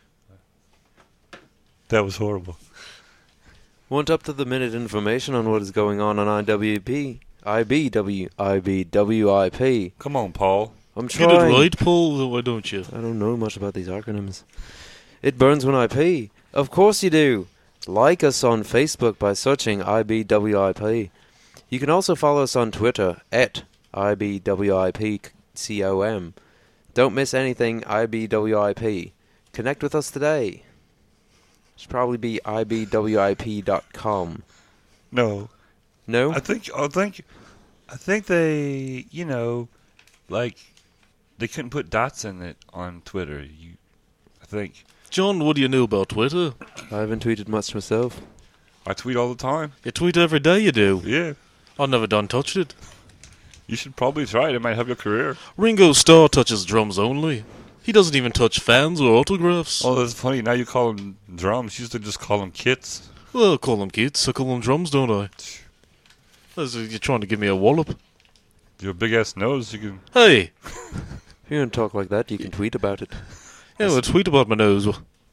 That was horrible.
Want up-to-the-minute information on what is going on on I W P? I B W I B W I P.
Come on, Paul.
I'm trying.
Get it right, Paul, why don't you?
I don't know much about these acronyms. It burns when I pee. Of course you do. Like us on Facebook by searching I B W I P. You can also follow us on Twitter at I B W I P C O M. Don't miss anything I B W I P. Connect with us today. Should probably be I B W I P dot com.
No.
No?
I think I think I think they, you know, like they couldn't put dots in it on Twitter. You I think
John, what do you know about Twitter?
I haven't tweeted much myself.
I tweet all the time.
You tweet every day, you do?
Yeah.
I've never done touched it.
You should probably try it. It might help your career.
Ringo Starr touches drums only. He doesn't even touch fans or autographs.
Oh, that's funny. Now you call them drums. You used to just call them kits.
Well, I call them kits. I call them drums, don't I? As if you're trying to give me a wallop.
Your big-ass nose, you can...
Hey!
If you don't talk like that, you can tweet about it.
Yeah, well, tweet about my nose.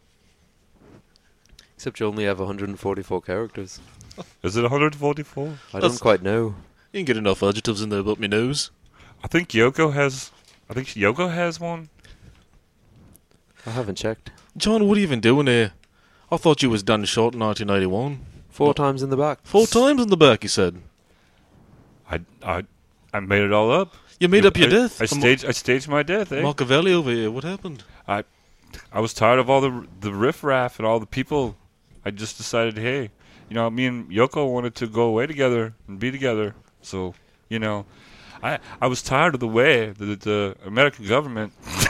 Except you only have one hundred forty-four characters.
Is it one hundred forty-four?
I don't quite know.
You can get enough adjectives in there about my nose.
I think Yoko has... I think Yoko has one.
I haven't checked.
John, what are you even doing here? I thought you was done short in nineteen ninety-one.
Four what? times in the back.
Four times in the back, you said.
I, I, I made it all up.
You made
you,
up your
I,
death?
I staged, I staged my death, eh?
Machiavelli over here. What happened?
I, I was tired of all the the riffraff and all the people. I just decided, hey, you know, me and Yoko wanted to go away together and be together. So, you know, I I was tired of the way that the American government.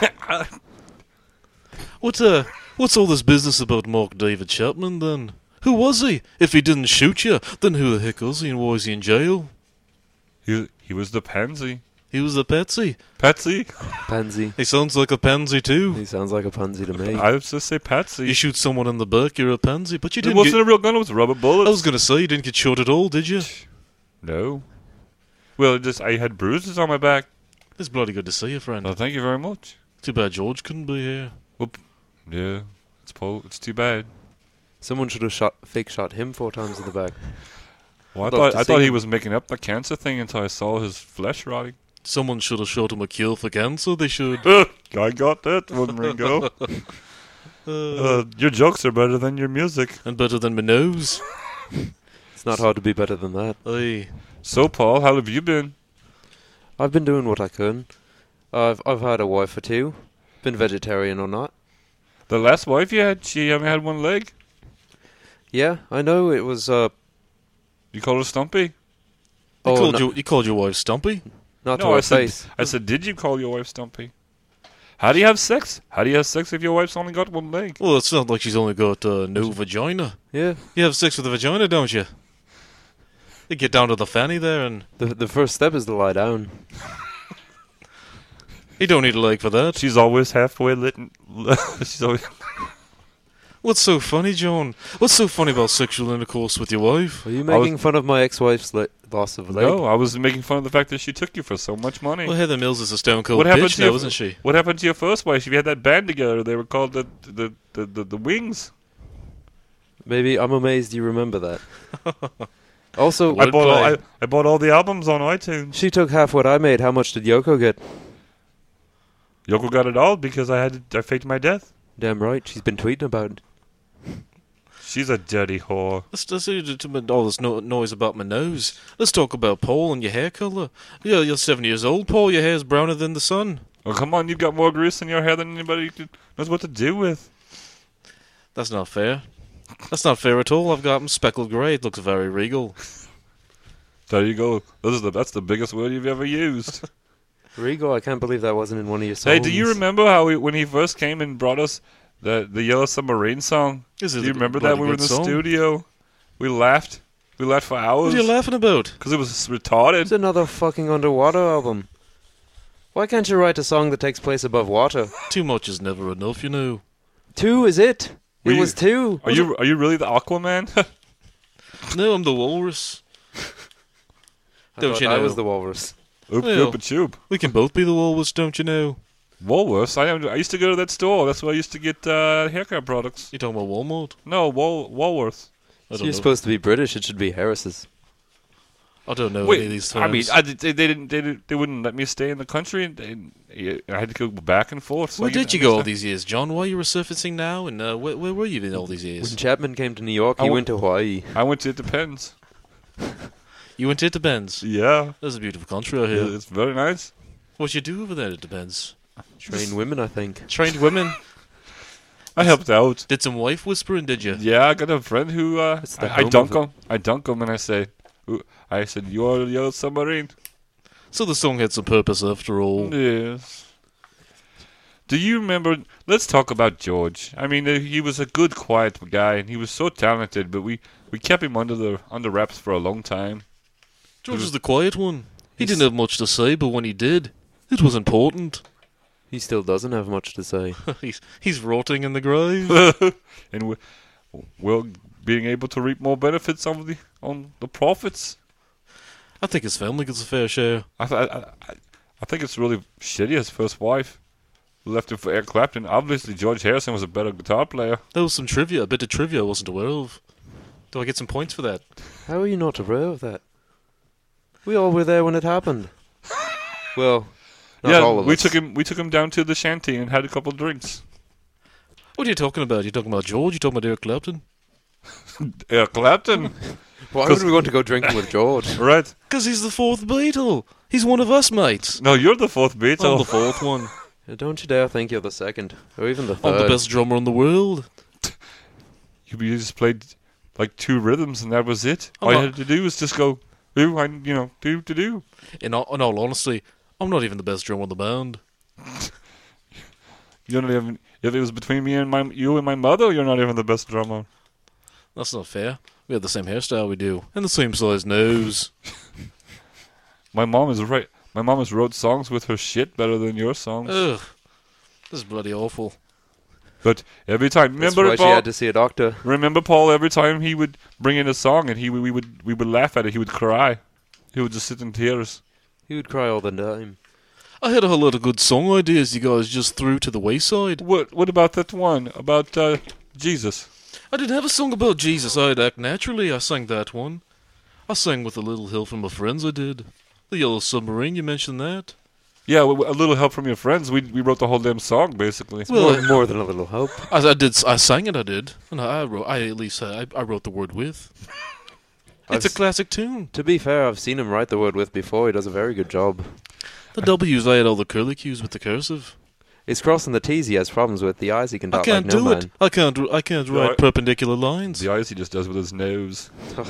What's uh, what's all this business about Mark David Chapman then? Who was he? If he didn't shoot you, then who the heck was he and why is he in jail?
he he was the pansy.
He was a patsy.
Patsy?
Pansy.
He sounds like a pansy too.
He sounds like a pansy to me.
I would just say patsy.
You shoot someone in the back, you're a pansy. But you
It
didn't
wasn't
get...
a real gun, it was rubber bullets.
I was gonna say, you didn't get shot at all, did you?
No. Well, it just I had bruises on my back.
It's bloody good to see you, friend.
Oh, thank you very much.
Too bad George couldn't be here.
Whoop. Yeah, it's po- it's too bad.
Someone should have shot, fake shot him four times in the back.
Well, I
Love
thought
to
I
see
thought he
him.
was making up the cancer thing until I saw his flesh rotting.
Someone should have shot him a cure for cancer, they should.
I got that one, Ringo. uh, your jokes are better than your music.
And better than my nose.
It's not hard to be better than that.
Aye.
So, Paul, how have you been?
I've been doing what I could. I've I've had a wife or two. Been vegetarian or not.
The last wife you had, she only had one leg.
Yeah, I know it was. Uh,
You called her Stumpy?
You,
oh,
called,
no,
your, you called your wife Stumpy?
not
no,
to her
I said,
face.
I said, did you call your wife Stumpy? How do you have sex? How do you have sex if your wife's only got one leg?
Well, it's not like she's only got uh, no vagina.
Yeah,
You have sex with a vagina, don't you? You get down to the fanny there and...
the the first step is to lie down.
You don't need a leg for that.
She's always halfway lit. And she's always.
What's so funny, John? What's so funny about sexual intercourse with your wife?
Are you
I was-
making fun of my ex-wife's le- loss of leg?
No, I was making fun of the fact that she took you for so much money.
Well, Heather Mills is a stone cold
What happened
bitch
to
now,
your,
isn't she?
What happened to your first wife? If you had that band together, they were called the the the, the, the Wings.
Maybe I'm amazed you remember that. Also,
I bought all, I,
Wordplay.
I bought all the albums on iTunes.
she took half what I made. How much did Yoko get?
Yoko got it all because I had to, I faked my death.
Damn right, she's been tweeting about it.
She's a dirty whore.
Let's, let's do to- to- all this no- noise about my nose. Let's talk about Paul and your hair colour. Yeah, you're seven years old, Paul. Your hair's browner than the sun.
Well, come on, you've got more grease in your hair than anybody could- knows what to do with.
That's not fair. That's not fair at all. I've got 'em speckled grey. It looks very regal.
There you go. This is the, that's the biggest word you've ever used.
Rigo, I can't believe that wasn't in one of your songs.
Hey, do you remember how we, when he first came and brought us the the Yellow Submarine song?
Is it
Do you
a
remember
bloody
that? We were in
good
the
song?
studio. We laughed. We laughed for hours.
What are you laughing about?
Because it was retarded.
It's another fucking underwater album. Why can't you write a song that takes place above water?
Too much is never enough, you know.
Two is it?
Were
It
you-
was two.
Are you are you really the Aquaman?
No, I'm the walrus.
I
Don't
thought
you
I
know?
was the walrus.
Oop,
Well.
oop, a tube.
We can both be the walrus, don't you know?
Woolworths. I am, I used to go to that store. That's where I used to get uh, haircut products.
You talking about Walmart?
No, Wal Woolworths.
I
So
don't
you're
know.
supposed to be British. It should be Harris's.
I don't know
Wait,
any of these
I
terms.
mean, I, did- they, they didn't. They, didn't, they wouldn't let me stay in the country. And, and yeah, I had to go back and forth. So
Where
I
did
didn't
you go all
understand.
these years, John? Why are you resurfacing now? And uh, where, where were you in all these
When
years?
Chapman came to New York,
I
he
wa-
went to Hawaii.
I went to It Depends.
You went to It Depends.
Yeah,
That's a beautiful country out here.
it's very nice.
What you do over there, It Depends.
Train women, I think.
Trained women.
I helped out.
Did some wife whispering, did you?
Yeah, I got a friend who uh,
It's the
I, I
home
dunk
of it.
him. I dunk him, and I say, ooh, I said, "You are the Yellow Submarine."
So the song had some purpose after all.
Yes. Do you remember? Let's talk about George. I mean, uh, he was a good, quiet guy, and he was so talented. But we, we kept him under the under wraps for a long time.
George was the quiet one. He
He's-
didn't have much to say, but when he did, it was important.
He still doesn't have much to say.
he's he's rotting in the grave.
and we, we're being able to reap more benefits on the on the profits.
I think his family gets a fair share.
I th- I, I, I think it's really shitty. His first wife left him for Eric Clapton. Obviously, George Harrison was a better guitar player.
There was some trivia, a bit of trivia I wasn't aware of. Do I get some points for that?
How are you not aware of that? We all were there when it happened. Well, not
yeah,
all of
we
us.
took him. We took him down to the shanty and had a couple of drinks.
What are you talking about? You talking about George? You talking about Eric Clapton?
Eric Clapton,
Why would we want to go drinking with George?
right?
Because he's the fourth Beatle. He's one of us, mates.
No, you're the fourth Beatle.
I'm the fourth one.
Don't you dare think you're the second, or even the
I'm
third.
the best drummer in the world.
you, you just played like two rhythms and that was it.
I'm
All you
not-
had to do was just go, do, I, you know, do, to do.
In all, in all honesty, I'm not even the best drummer in the band.
You're not even, if it was between me and my, you and my mother, you're not even the best drummer.
That's not fair. We have the same hairstyle we do. And the same size nose.
My mom is right. My mom has wrote songs with her shit better than your songs.
Ugh. This is bloody awful.
But every time,
That's
remember
why she
Paul?
had to see a doctor.
Remember Paul? Every time he would bring in a song and he we would we would laugh at it, he would cry. He would just sit in tears.
He would cry all the time.
I had a whole lot of good song ideas you guys just threw to the wayside.
What What about that one about uh, Jesus?
I didn't have a song about Jesus. I'd act naturally. I sang that one. I sang with a little help from my friends. I did. The Yellow Submarine. You mentioned that.
Yeah, w- w- a little help from your friends. We we wrote the whole damn song basically.
Well,
More, more than a little help.
I, I did. I sang it. I did, and I, I wrote. I at least uh, I, I wrote the word with. It's
I've
a classic tune.
To be fair, I've seen him write the word with before. He does a very good job.
The W's. I had all the curly Q's with the cursive.
It's crossing the T's he has problems with. The I's he can
I
dot
can't
like no
do
man.
it. I can't. I can't
No,
write
I-
perpendicular lines.
The eyes he just does with his nose.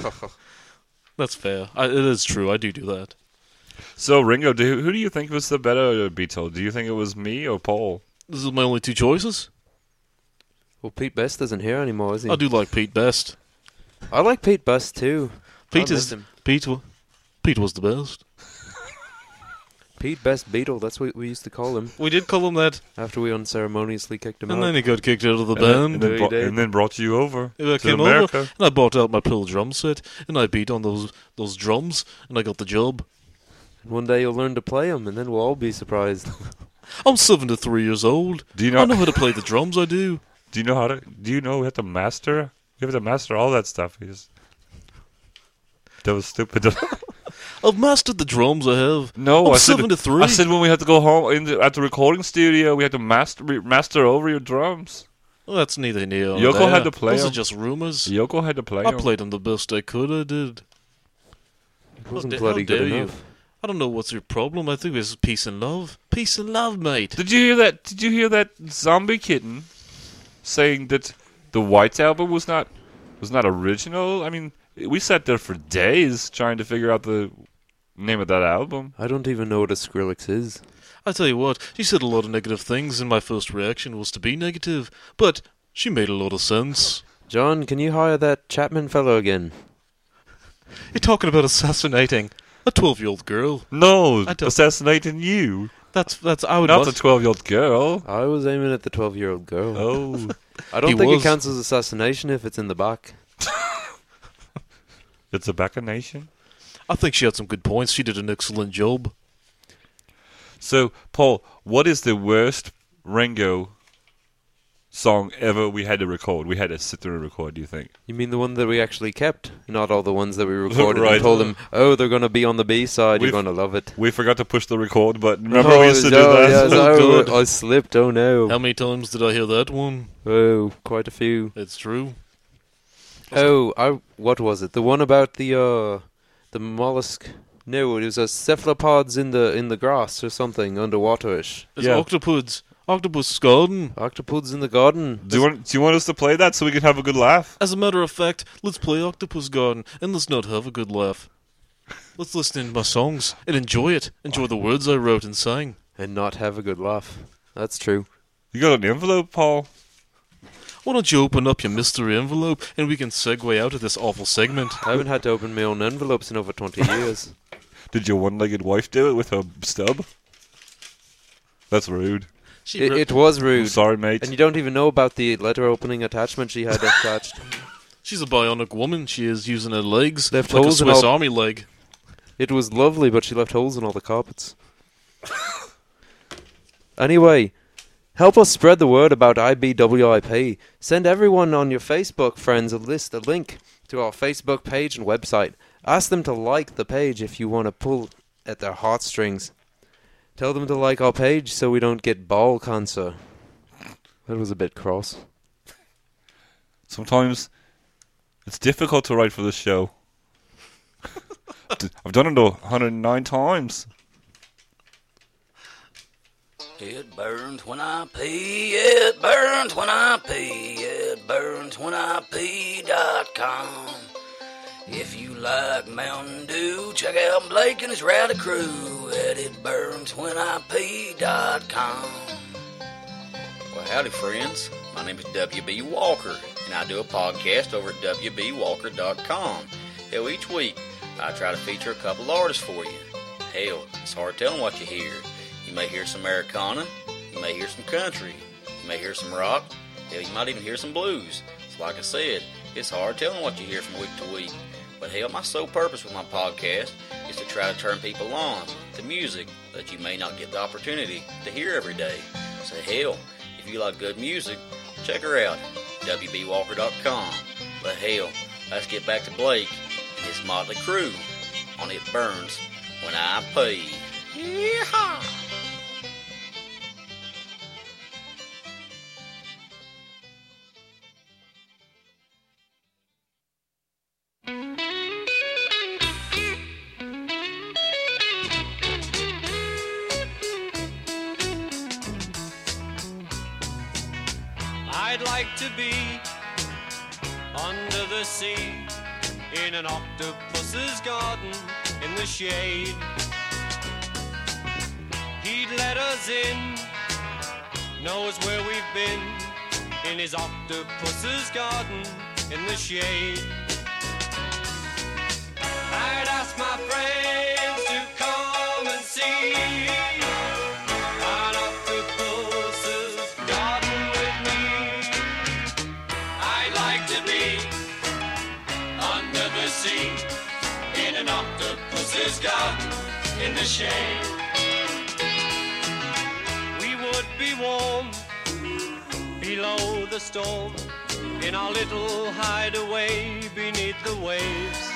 That's fair. I, it is true. I do do that.
So Ringo, do, who do you think was the better Beatle? Do you think it was me or Paul?
This is my only two choices.
Well, Pete Best isn't here anymore, is he?
I do like Pete best.
I like Pete Best too.
Pete
I
is
miss him.
Pete. wa- Pete was the best.
Pete Best Beatle. That's what we used to call him
We did call him that,
after we unceremoniously kicked him
and
out.
then he got kicked out of the
And then,
band.
and, then
he
brought,
did.
and then brought you over
And I
to
came
America.
over and I bought out my Pearl drum set and I beat on those those drums and I got the job.
One day you'll learn to play him, and then we'll all be surprised.
I'm seventy-three years old.
Do you know?
I know how to play the drums. I do.
Do you know how to? Do you know you have to master? You have to master all that stuff. You just, that was stupid.
I've mastered the drums. I have.
No,
I'm
I said,
seventy-three.
I said when we had to go home in the, at the recording studio, we had to master master over your drums.
Well, that's neither here nor
Yoko
there.
had to play
Those are
'em.
just rumors.
Yoko had to play.
I
'em.
played them the best I could. I did.
It wasn't
da-
bloody
how
good
dare you.
enough.
I don't know what's your problem. I think it's peace and love. Peace and love, mate.
Did you hear that? Did you hear that Zombie Kitten saying that the White Album was not was not original? I mean, we sat there for days trying to figure out the name of that album.
I don't even know what a Skrillex is.
I tell you what, she said a lot of negative things, and my first reaction was to be negative. But she made a lot of sense.
John, can you hire that Chapman fellow again?
You're talking about assassinating a twelve-year-old girl.
No,
I don't-
assassinating you,
That's that's I would
not
what?
the twelve-year-old girl.
I was aiming at the twelve-year-old girl.
Oh,
I don't
He
think
was.
it counts as assassination if it's in the back.
it's a Bacchanation.
I think she had some good points. She did an excellent job.
So, Paul, what is the worst Ringo song ever we had to record? We had to sit there and record, do you think?
You mean the one that we actually kept, not all the ones that we recorded
Right.
and told them, oh, they're going to be on the B-side, you're
We've-
going to love it.
We forgot to push the record button. Remember
oh,
we used to do
oh,
that?
Yes,
Oh,
oh,
God.
I slipped, oh no.
How many times did I hear that one?
Oh, quite a few.
It's true.
Oh, I, what was it? The one about the, uh, the mollusk... No, it was a cephalopods in the in the grass or something, underwaterish.
It's
Yeah.
octopods. Octopus garden.
Octopods in the garden.
Do you, want, do you want us to play that so we can have a good laugh?
As a matter of fact, let's play Octopus Garden and let's not have a good laugh. Let's listen to my songs and enjoy it. Enjoy the words I wrote and sang.
And not have a good laugh. That's true.
You got an envelope, Paul?
Why don't you open up your mystery envelope and we can segue out of this awful segment?
I haven't had to open my own envelopes in over twenty years.
Did your one-legged wife do it with her stub? That's rude.
She
It,
re-
it was
I'm
rude.
sorry, mate.
And you don't even know about the letter opening attachment she had attached.
She's a bionic woman. She is using her legs
Left
like a
holes in
Swiss
all-
Army leg.
It was lovely, but she left holes in all the carpets. Anyway, help us spread the word about I B W I P. Send everyone on your Facebook friends a list, a link to our Facebook page and website. Ask them to like the page if you want to pull at their heartstrings. Tell them to like our page so we don't get ball cancer. That was a bit cross.
Sometimes it's difficult to write for this show. I've done it one hundred nine times.
It burns when I pee, it burns when I pee, it burns burns when I pee dot com. If you like Mountain Dew, check out Blake and his rowdy crew at it burns when I pee dot com.
Well, howdy, friends. My name is W B Walker, and I do a podcast over at W B Walker dot com. Hell, each week, I try to feature a couple artists for you. Hell, it's hard telling what you hear. You may hear some Americana, you may hear some country, you may hear some rock, hell, you might even hear some blues. So like I said, it's hard telling what you hear from week to week. But hell, my sole purpose with my podcast is to try to turn people on to music that you may not get the opportunity to hear every day. So hell, if you like good music, check her out, W B Walker dot com. But hell, let's get back to Blake and his motley crew on It Burns When I Pee. Yeehaw!
I'd like to be under the sea in an octopus's garden in the shade. He'd let us in, knows where we've been in his octopus's garden in the shade. I'd ask my friends to come and see an octopus's garden with me. I'd like to be under the sea in an octopus's garden in the shade. We would be warm below the storm in our little hideaway beneath the waves,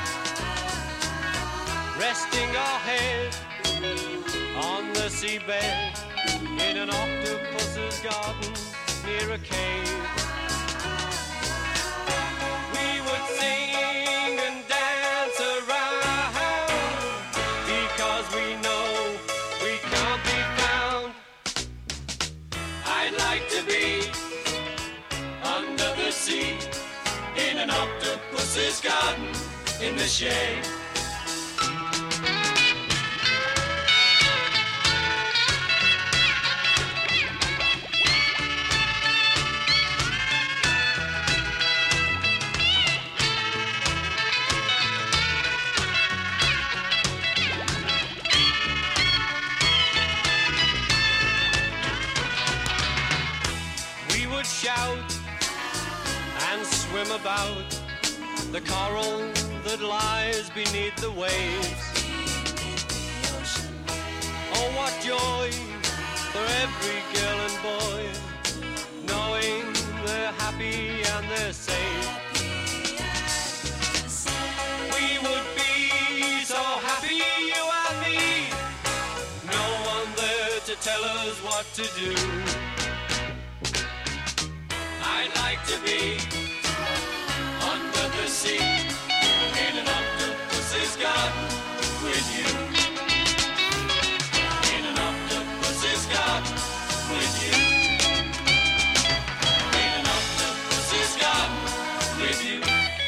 resting our head on the seabed in an octopus's garden near a cave. We would sing and dance around because we know we can't be found. I'd like to be under the sea in an octopus's garden in the shade. Shout and swim about the coral that lies beneath the waves. Oh, what joy for every girl and boy, knowing they're happy and they're safe. We would be so happy, you and me, no one there to tell us what to do. I'd like to be under the sea in an octopus's garden with you. In an octopus's garden with you. In an octopus's garden with you.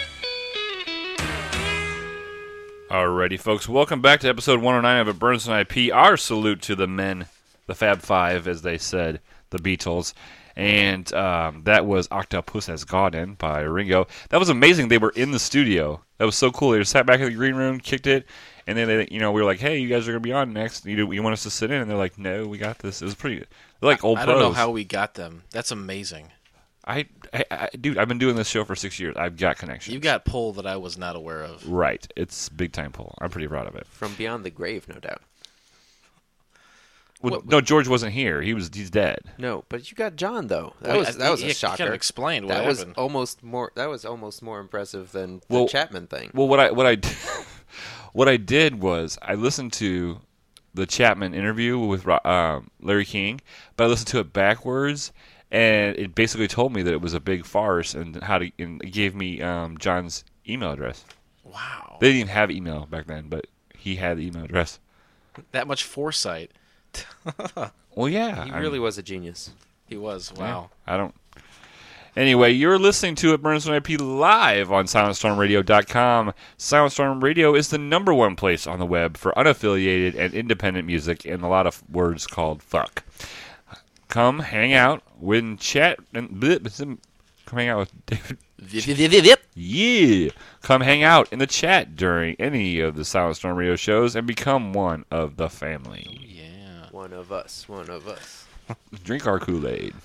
Alrighty, folks, welcome back to episode one oh nine of It Burns When I Pee. Our salute to the men, the Fab Five, as they said, the Beatles. And um, that was Octopus Has Garden by Ringo. That was amazing. They were in the studio. That was so cool. They just sat back in the green room, kicked it, and then they, you know, we were like, "Hey, you guys are gonna be on next. You, do, you want us to sit in?" And they're like, "No, we got this." It was pretty. They're like old
I
pros.
don't know how we got them. That's amazing.
I, I, I, dude, I've been doing this show for six years. I've got connections.
You got pull that I was not aware of.
Right. It's big time pull. I'm pretty proud of it.
From beyond the grave, no doubt.
Well, no, George wasn't here. He was. He's dead.
No, but you got John though. That
Well,
was that was
you-
a
you
shocker.
kinda explained what
that was
happened.
almost more. That was almost more impressive than the
Well,
Chapman thing.
Well, what I what I what I did was I listened to the Chapman interview with um, Larry King, but I listened to it backwards, and it basically told me that it was a big farce, and how to and it gave me um, John's email address.
Wow.
They didn't even have email back then, but he had the email address.
That much foresight.
Well, yeah.
He
I
really
mean,
was a genius.
He was.
yeah,
Wow.
I don't. Anyway, you're listening to It Burns When I Pee live on silent storm radio dot com. Silent Storm Radio is the number one place on the web for unaffiliated and independent music and a lot of words called fuck. Come hang out when chat and bleh, come hang out with David. Yeah. Come hang out in the chat during any of the Silent Storm Radio shows and become one of the family.
Yeah.
One of us. One of us.
Drink our Kool-Aid.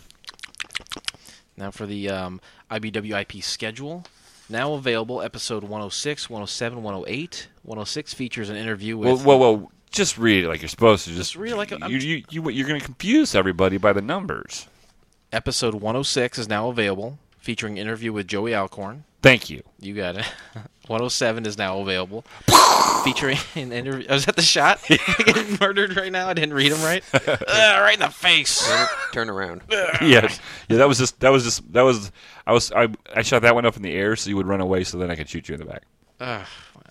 Now for the um, I B W I P schedule. Now available, episode one oh six, one oh seven, one oh eight. one oh six features an interview with...
Whoa, whoa, whoa. Just read it like you're supposed to. Just,
Just read it like... A,
you, you, you, you're going to confuse everybody by the numbers.
Episode one oh six is now available, featuring an interview with Joey Alcorn.
Thank you.
You got it. one oh seven is now available, featuring an interview... Oh, is that the shot? Getting murdered right now? I didn't read him right. uh, right in the face.
Turn, turn around.
Yes. Yeah, that was just... That was just... That was... I was... I, I shot that one up in the air so you would run away so then I could shoot you in the back.
Uh,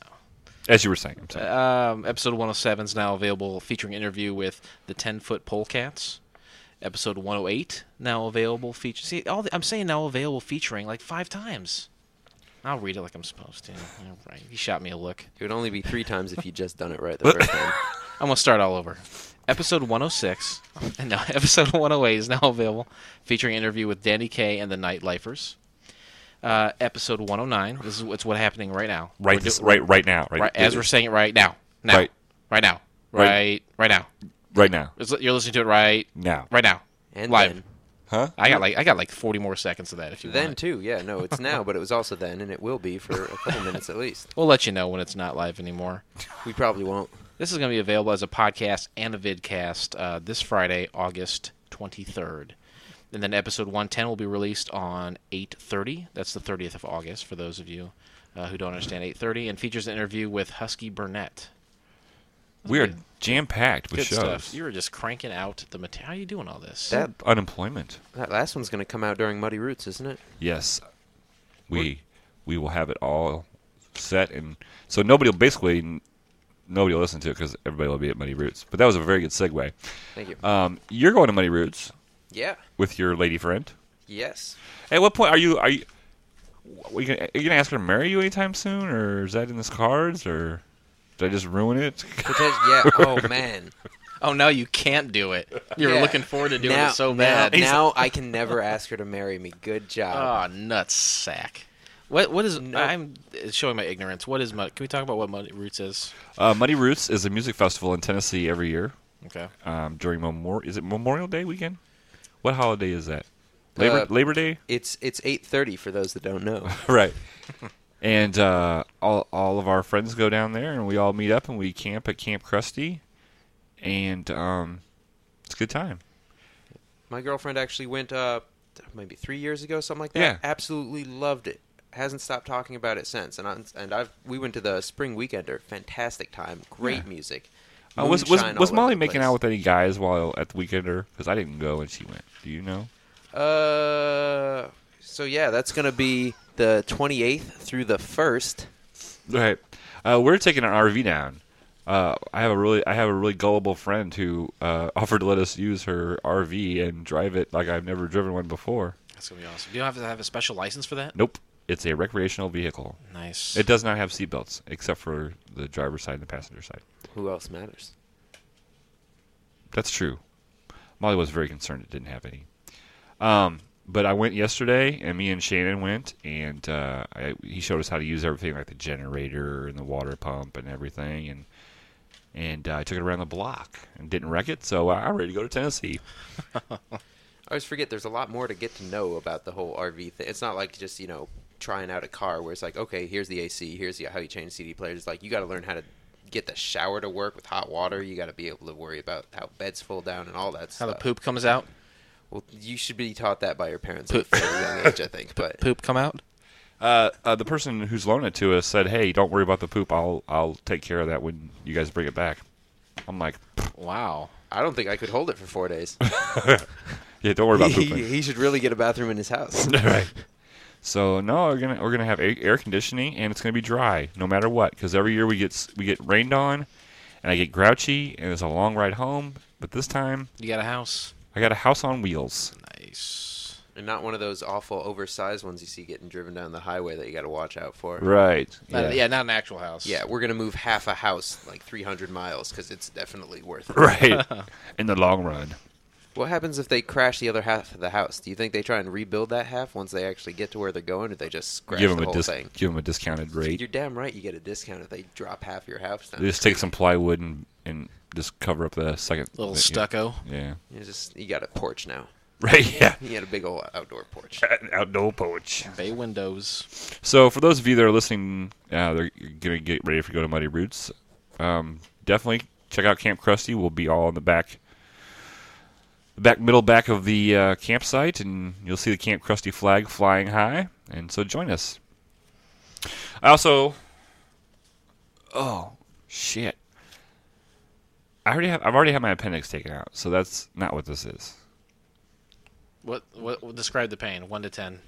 As you were saying. I'm sorry.
Um, episode one oh seven is now available, featuring an interview with the ten-foot Polecats. Episode one oh eight now available. Feature. See, all the, I'm saying now available, featuring like five times. I'll read it like I'm supposed to. All right. He shot me a look.
It would only be three times if you just done it right the first time.
I'm gonna start all over. Episode one oh six, no, episode one oh eight is now available, featuring an interview with Danny Kaye and the Nightlifers. Uh, episode one oh nine. This is what's what happening right now.
Right, this, right, right now. Right,
right as we're saying it right now. Now.
Right.
Right now. Right. Right now.
Right now.
You're listening to it right
now.
Right now.
And
live.
then.
Huh?
I got like I got like forty more seconds of that if you
then
want.
too, yeah. No, it's now, but it was also then, and it will be for a couple minutes at least.
We'll let you know when it's not live anymore.
We probably won't.
This is going to be available as a podcast and a vidcast uh, this Friday, August twenty-third. And then episode one ten will be released on eight thirty. That's the thirtieth of August, for those of you uh, who don't understand eight thirty, and features an interview with Husky Burnett.
We are jam-packed with
Good
shows.
stuff. You were just cranking out the material. How are you doing all this?
That
unemployment.
That last one's going to come out during Muddy Roots, isn't it?
Yes. We we will have it all set, and so nobody will basically nobody will listen to it because everybody will be at Muddy Roots. But that was a very good segue.
Thank you.
Um, you're going to Muddy Roots.
Yeah.
With your lady friend.
Yes.
At what point are you are you? Are you gonna, are you gonna ask her to marry you anytime soon, or is that in the cards, or did I just ruin it?
Yeah. Oh man.
Oh, now you can't do it. You were
Yeah.
looking forward to doing
now,
it so
now,
bad.
Now I can never ask her to marry me. Good job.
Oh, nuts sack. What what is? I'm showing my ignorance. What is Muddy? Can we talk about what Muddy Roots is?
Uh, Muddy Roots is a music festival in Tennessee every year.
Okay.
Um, during Memorial, is it Memorial Day weekend? What holiday is that? Labor
Uh,
Labor Day.
It's it's eight thirty for those that don't know.
Right. And uh, all all of our friends go down there, and we all meet up, and we camp at Camp Krusty, and um, it's a good time.
My girlfriend actually went uh, maybe three years ago, something like that.
Yeah.
Absolutely loved it. Hasn't stopped talking about it since. And I, and I've we went to the Spring Weekender. Fantastic time. Great
Yeah.
music.
Uh, was was,
Moonshine
was
all over
Molly
the
making
place.
out with any guys while at the Weekender? Because I didn't go, and she went. Do you know?
Uh, so yeah, that's gonna be the twenty-eighth through the first.
Right. Uh, we're taking an R V down. Uh, I have a really, I have a really gullible friend who uh, offered to let us use her R V and drive it like I've never driven one before.
That's gonna be awesome. Do you have to have a special license for that?
Nope. It's a recreational vehicle.
Nice.
It does not have seatbelts, except for the driver's side and the passenger side.
Who else matters?
That's true. Molly was very concerned it didn't have any. Um, but I went yesterday, and me and Shannon went, and uh, I, he showed us how to use everything, like the generator and the water pump and everything, and and uh, I took it around the block and didn't wreck it, so I'm ready to go to Tennessee.
I always forget there's a lot more to get to know about the whole R V thing. It's not like just, you know, trying out a car where it's like, okay, here's the A C, here's the, how you change C D players. It's like you got to learn how to get the shower to work with hot water. You got to be able to worry about how beds fold down and all that
How
stuff.
the poop comes out?
Well, you should be taught that by your parents
Poop.
at a very young age, I think. But
Poop come out?
Uh, uh, the person who's loaned it to us said, "Hey, don't worry about the poop. I'll I'll take care of that when you guys bring it back." I'm like,
wow.
I don't think I could hold it for four days.
yeah, don't worry about
he,
pooping.
he should really get a bathroom in his house.
Right. So no, we're gonna we're gonna have a- air conditioning, and it's gonna be dry no matter what. Because every year we get s- we get rained on, and I get grouchy, and it's a long ride home. But this time,
You got a house.
I got a house on wheels.
Nice.
And not one of those awful oversized ones you see getting driven down the highway that you got to watch out for.
Right.
Not-
Yeah.
yeah, not an actual house.
Yeah, we're going to move half a house like three hundred miles because it's definitely worth it.
Right. In the long run.
What happens if they crash the other half of the house? Do you think they try and rebuild that half once they actually get to where they're going, or do they just scratch
Give
the
them a
whole
dis-
thing?
give them a discounted rate.
You're damn right you get a discount if they drop half your house down.
They just take some plywood and, and just cover up the second
Little
yeah.
stucco.
Yeah.
You just you got a porch now.
Right. Yeah.
You got a big old outdoor porch.
An outdoor porch.
Bay windows.
So for those of you that are listening, uh, they're gonna get ready to go to Muddy Roots. Um, definitely check out Camp Krusty. We'll be all in the back. The back middle back of the uh, campsite, and you'll see the Camp Krusty flag flying high, and so join us. I also, oh shit, I already have I've already had my appendix taken out, so that's not what this is.
What, what? What? Describe the pain. One to ten.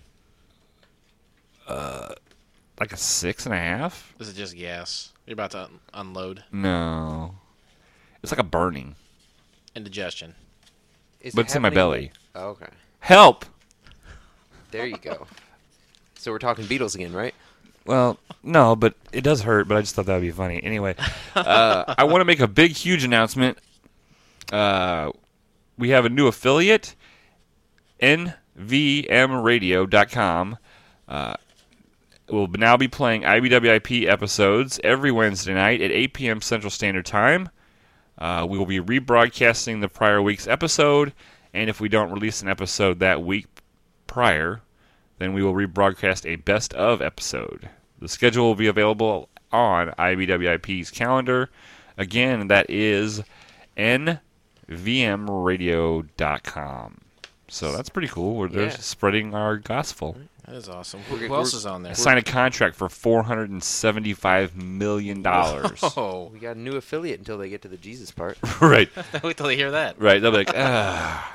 Uh, like a six and a half.
Is it just gas? You're about to un- unload.
No, it's like a burning.
Indigestion.
Is
But
it
it's in my
happening-
belly.
Oh, okay.
Help!
There you go. So we're talking Beatles again, right?
Well, no, but it does hurt, but I just thought that would be funny. Anyway, uh, I want to make a big, huge announcement. Uh, we have a new affiliate, N V M radio dot com. Uh, will now be playing I B W I P episodes every Wednesday night at eight p.m. Central Standard Time. Uh, we will be rebroadcasting the prior week's episode, and if we don't release an episode that week prior, then we will rebroadcast a best of episode. The schedule will be available on I B W I P's calendar. Again, that is N V M radio dot com. So that's pretty cool. We're
Yeah.
they're spreading our gospel.
That is awesome.
We're-
Who else
we're-
is on there?
I signed a contract for four hundred seventy-five million dollars.
Oh,
We got a new affiliate until they get to the Jesus part.
Right.
wait till they hear that.
Right. They'll be like, ah.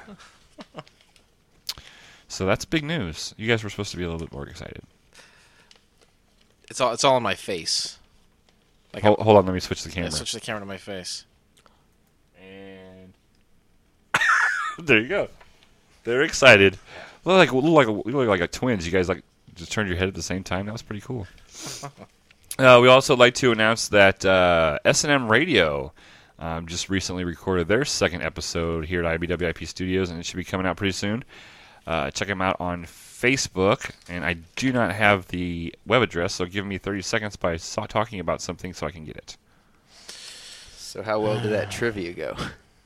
So that's big news. You guys were supposed to be a little bit more excited.
It's all. It's all on my face. Like
Hold,
I'm-
hold on, let me switch the
Yeah,
camera.
switch the camera to my face.
And there you go. They're excited. Look like look like you look like a twins. You guys like just turned your head at the same time. That was pretty cool. Uh, we also like to announce that uh, S and M Radio um, just recently recorded their second episode here at I B W I P Studios, and it should be coming out pretty soon. Uh, check them out on Facebook, and I do not have the web address, so give me thirty seconds by so- talking about something so I can get it.
So how well did that trivia go?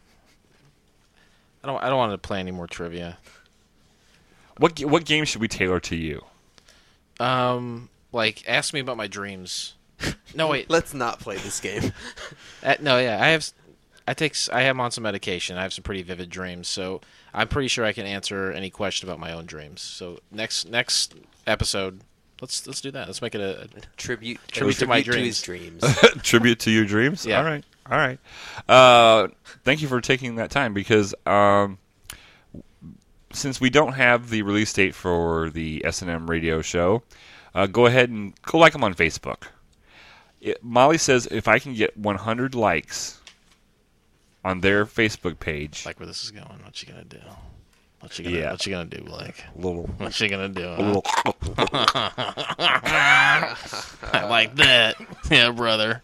I don't. I don't want to play any more trivia.
What g- what game should we tailor to you?
Um, like ask me about my dreams. No wait.
Let's not play this game.
Uh, no, yeah, I have. s- I take. s- I am on some medication. I have some pretty vivid dreams, so I'm pretty sure I can answer any question about my own dreams. So next next episode, let's let's do that. Let's make it a, a
Tribute,
tribute to my
tribute to
dreams.
his dreams.
Tribute to your dreams?
Yeah.
All right. All right. Uh, thank you for taking that time because um, since we don't have the release date for the S and M radio show, uh, go ahead and go like them on Facebook. It, Molly says if I can get one hundred likes on their Facebook page.
Like where this is going. What you gonna do? What you gonna?
Yeah.
What you gonna do, Blake?
Little.
What you gonna do?
A little.
I like that. Yeah, brother.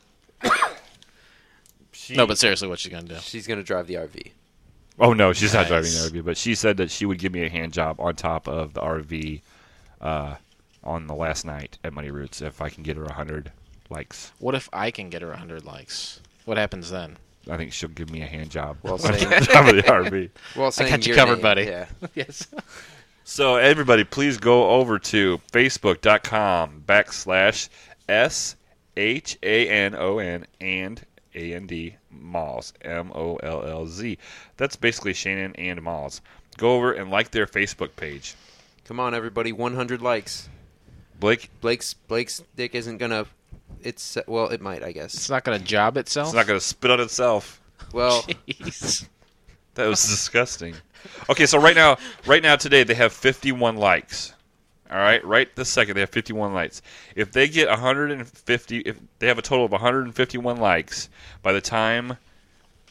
She-
No, but seriously, what you gonna do?
She's gonna drive the R V.
Oh no, she's not
Nice.
driving the R V, but she said that she would give me a hand job on top of the R V uh, on the last night at Muddy Roots if I can get her one hundred likes.
What if I can get her one hundred likes? What happens then?
I think she'll give me a hand job
Well
on
saying-
top of the R V.
Well,
I
saying
got you
your
covered,
name,
buddy.
Yeah.
Yes.
So everybody, please go over to facebook.com backslash S H A N O N and A N D Malls, M O L L Z. That's basically Shannon and Malls. Go over and like their Facebook page.
Come on, everybody! one hundred likes.
Blake,
Blake's Blake's dick isn't gonna. It's well, it might, I guess.
It's not gonna job itself.
it's not going to spit on itself.
Well,
Jeez.
That was disgusting. Okay, so right now, right now today they have fifty-one likes. All right, right this second they have fifty-one likes. If they get one hundred fifty, if they have a total of one hundred fifty-one likes by the time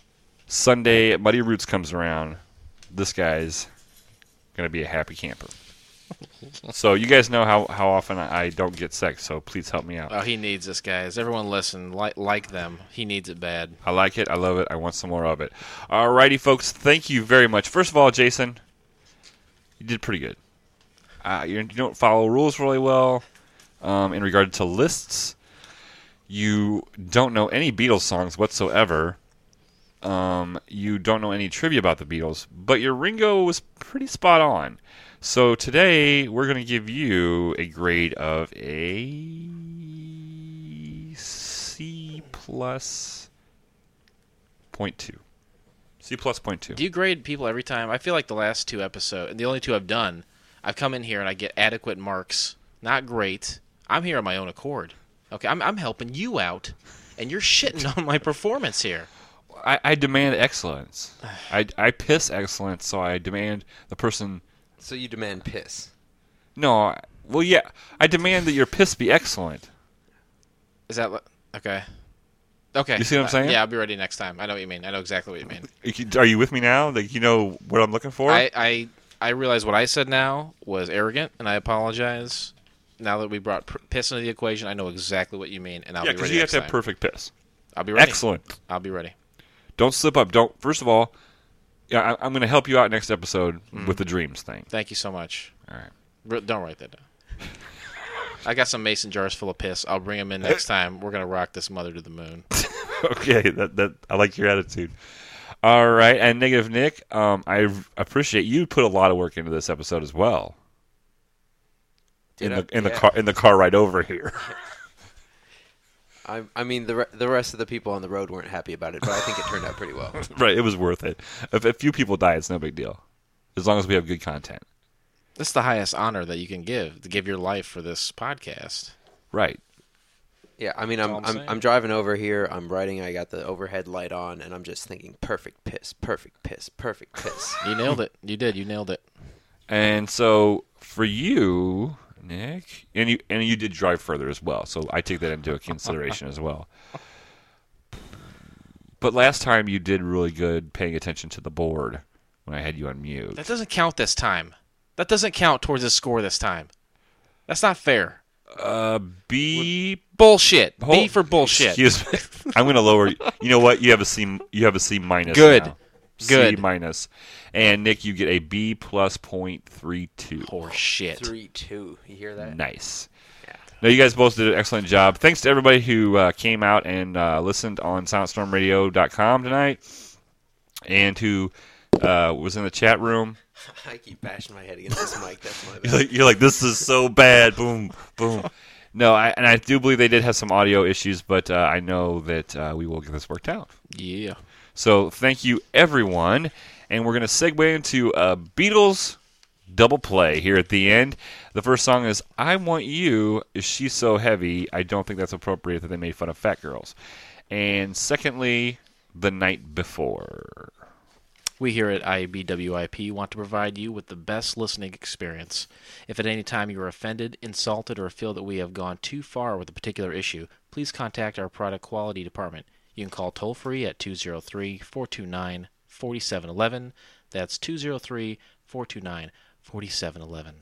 Sunday at Muddy Roots comes around, this guy's gonna be a happy camper. So you guys know how, how often I don't get sex, so please help me out.
Oh, he needs this, guys. Everyone listen. Like, like them. He needs it bad.
I like it. I love it. I want some more of it. Alrighty, folks. Thank you very much. First of all, Jason, you did pretty good. Uh, you, you don't follow rules really well um, in regard to lists. You don't know any Beatles songs whatsoever. Um, you don't know any trivia about the Beatles, but your Ringo was pretty spot on. So today we're going to give you a grade of a C plus point two. C plus point two.
Do you grade people every time? I feel like the last two episodes, and the only two I've done, I've come in here and I get adequate marks. Not great. I'm here on my own accord. Okay, I'm I'm helping you out, and you're shitting on my performance here.
I, I demand excellence. I, I piss excellence, so I demand the person...
So you demand piss?
No, I, well, yeah. I demand that your piss be excellent.
Is that... Okay. Okay.
You see what I'm saying?
Uh, yeah, I'll be ready next time. I know what you mean. I know exactly what you mean.
Are you with me now? Like, you know what I'm looking for?
I, I, I realize what I said now was arrogant, and I apologize. Now that we brought pr- piss into the equation, I know exactly what you mean, and I'll
yeah,
be ready
because you have
next
to have
time.
perfect piss.
I'll be ready.
Excellent.
I'll be ready.
Don't slip up. Don't. First of all, yeah, I, I'm going to help you out next episode
Mm.
with the dreams thing.
Thank you so much.
All right.
R- don't write that down. I got some mason jars full of piss. I'll bring them in next time. We're gonna rock this mother to the moon.
Okay, that that I like your attitude. All right, and Negative Nick, um, I appreciate you put a lot of work into this episode as well.
Did
in
I?
the in the
Yeah.
car in the car ride over here.
I, I mean, the re- the rest of the people on the road weren't happy about it, but I think it turned out pretty well.
Right, it was worth it. If a few people die, it's no big deal, as long as we have good content.
That's the highest honor that you can give, to give your life for this podcast.
Right.
Yeah, I mean,
That's
I'm
all I'm
I'm,
saying.
I'm driving over here. I'm writing. I got the overhead light on, and I'm just thinking, perfect piss, perfect piss, perfect piss.
You nailed it. You did. You nailed it.
And so for you, Nick, and you and you did drive further as well, so I take that into consideration as well. But last time you did really good paying attention to the board when I had you on mute.
That doesn't count this time. That doesn't count towards the score this time. That's not fair.
Uh, B
bullshit. B
Hold-
for bullshit.
Excuse me. I'm going to lower. You know what? You have a C. You have a C minus.
Good.
now.
Good.
C minus. And Nick, you get a B plus point three two.
Poor shit.
Three two. You hear that?
Nice. No, you guys both did an excellent job. Thanks to everybody who uh, came out and uh, listened on silent storm radio dot com tonight, and who uh, was in the chat room.
I keep bashing my head against this mic. That's my bad.
You're like, you're like, this is so bad. Boom, boom. No, I, and I do believe they did have some audio issues, but uh, I know that uh, we will get this worked out.
Yeah.
So thank you, everyone. And we're going to segue into a Beatles double play here at the end. The first song is I Want You, Is She So Heavy? I don't think that's appropriate that they made fun of fat girls. And secondly, The Night Before.
We here at I B W I P want to provide you with the best listening experience. If at any time you are offended, insulted, or feel that we have gone too far with a particular issue, please contact our product quality department. You can call toll-free at two oh three, four two nine, four seven one one. That's two oh three, four two nine, four seven one one.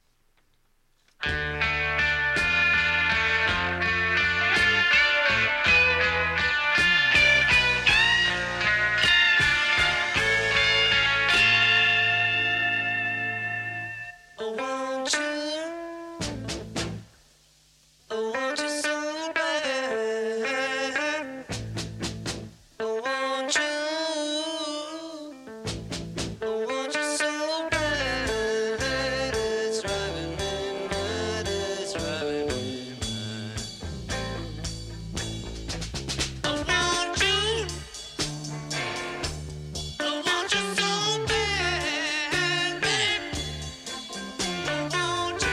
I want you. I want you so bad. I want you. I want you so bad. It's driving me mad. It's driving me mad. I want you. I want you so bad, babe. I want you.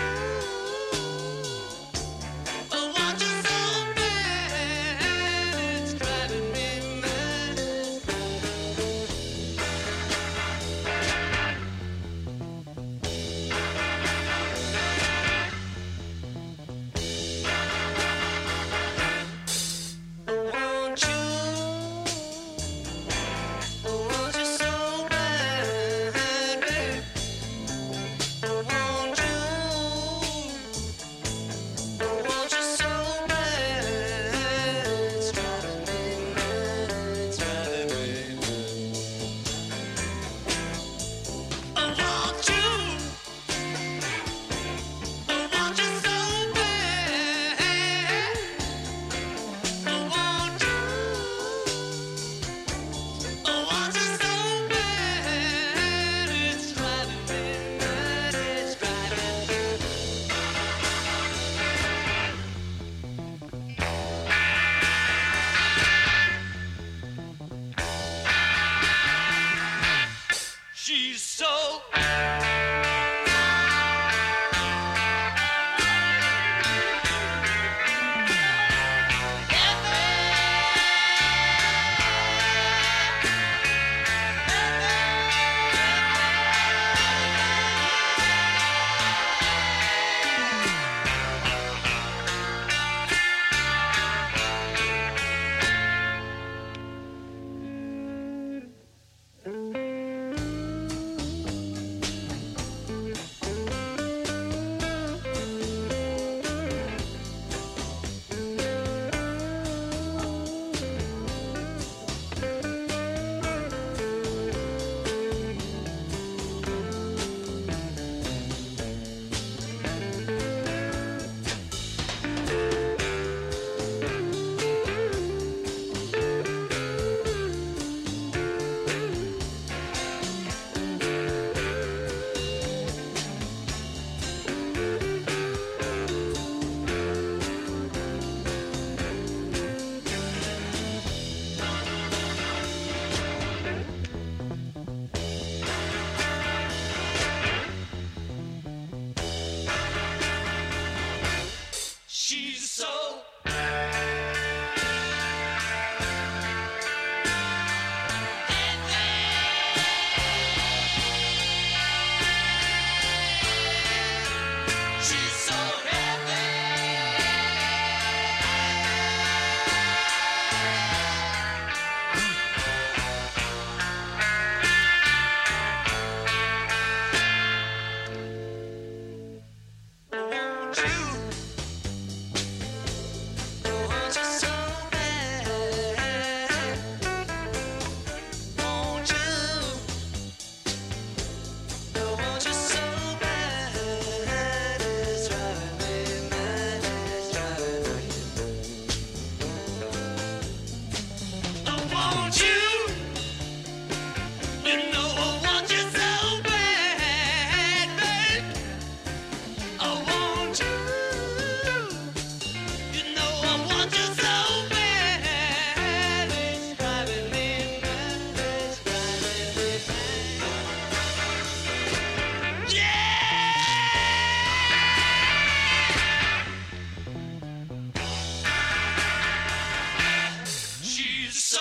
want you. I want you so bad. Want you. I want you so bad. It's driving me mad. It's driving me mad. I want you. You know I want you so bad, babe. I want you. You know I want you so bad. It's driving me mad. It's driving me mad. Yeah. She's so.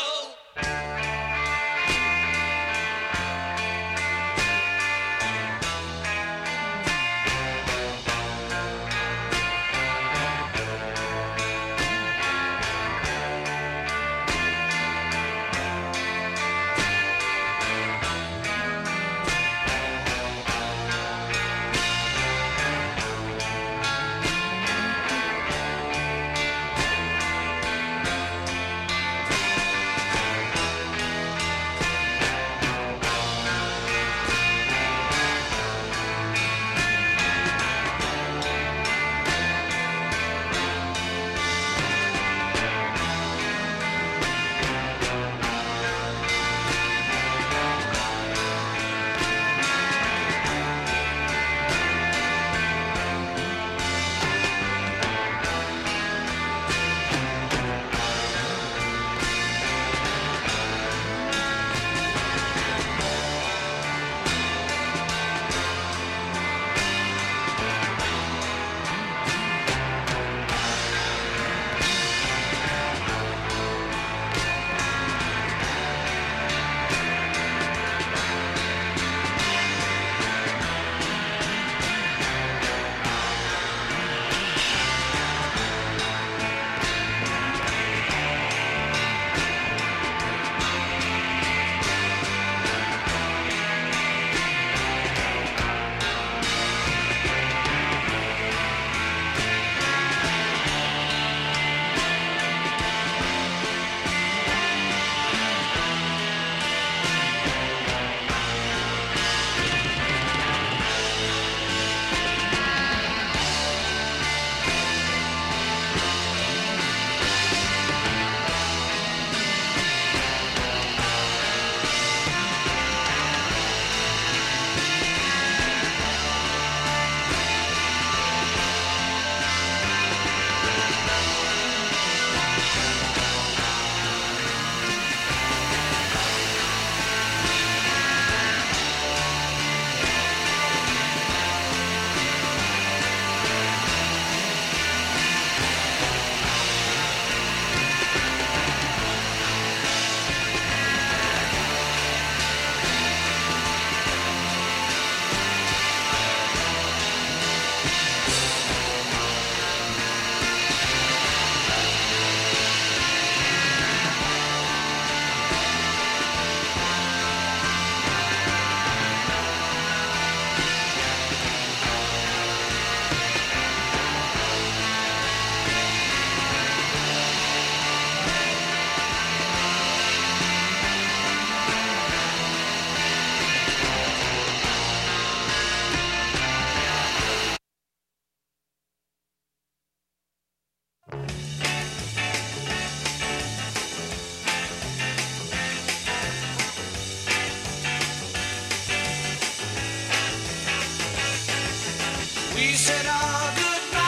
We said our goodbye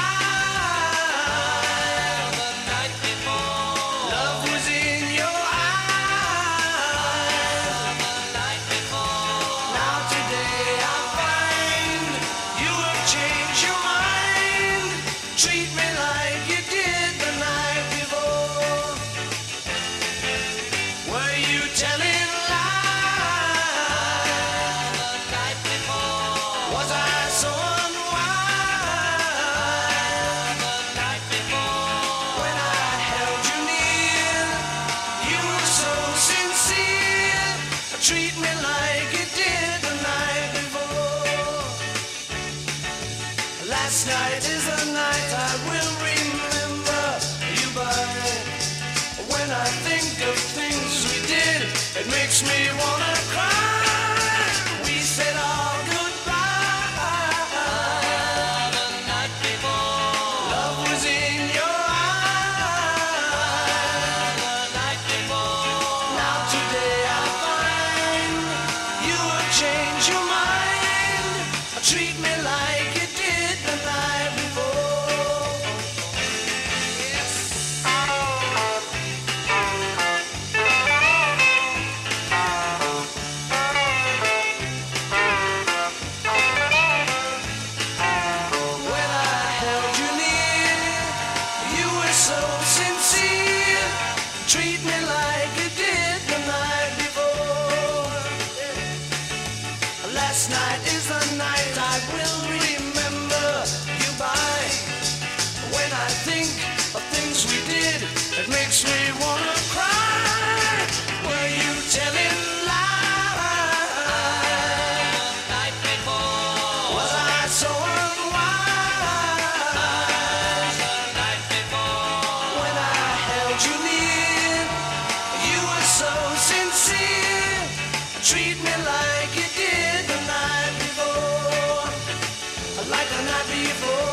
the night before. Love was in your eyes the night before. Now today I find you have changed your mind. Treat me like you did the night before. Were you telling lies the night before? Was I so unwise? night is a night I will remember you by. When I think of things we did, it makes me wanna cry. We said our goodbye the night before. Love was in your eyes the night before. Now today I find you have changed your mind. Treat me like you did the night before. Yes. When I held you near, you were so sincere. Treat me like you did the night before. Last night is the night I will remember you by. When I think of things we did, it makes me wanna cry. Were you telling lies the night before? Was I so unwise the night before? When I held you near, you were so sincere. Treat me like you did the night before, like the night before.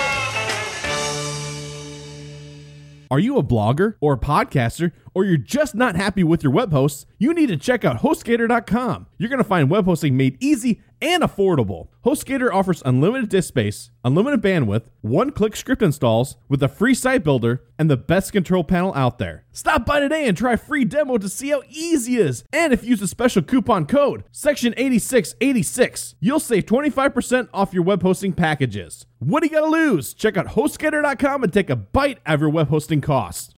Are you a blogger or a podcaster, or you're just not happy with your web hosts? You need to check out HostGator dot com. You're going to find web hosting made easy and affordable. HostGator offers unlimited disk space, unlimited bandwidth, one-click script installs with a free site builder, and the best control panel out there. Stop by today and try a free demo to see how easy it is. And if you use the special coupon code, section eighty-six eighty-six, you'll save twenty-five percent off your web hosting packages. What do you got to lose? Check out HostGator dot com and take a bite out of your web hosting costs.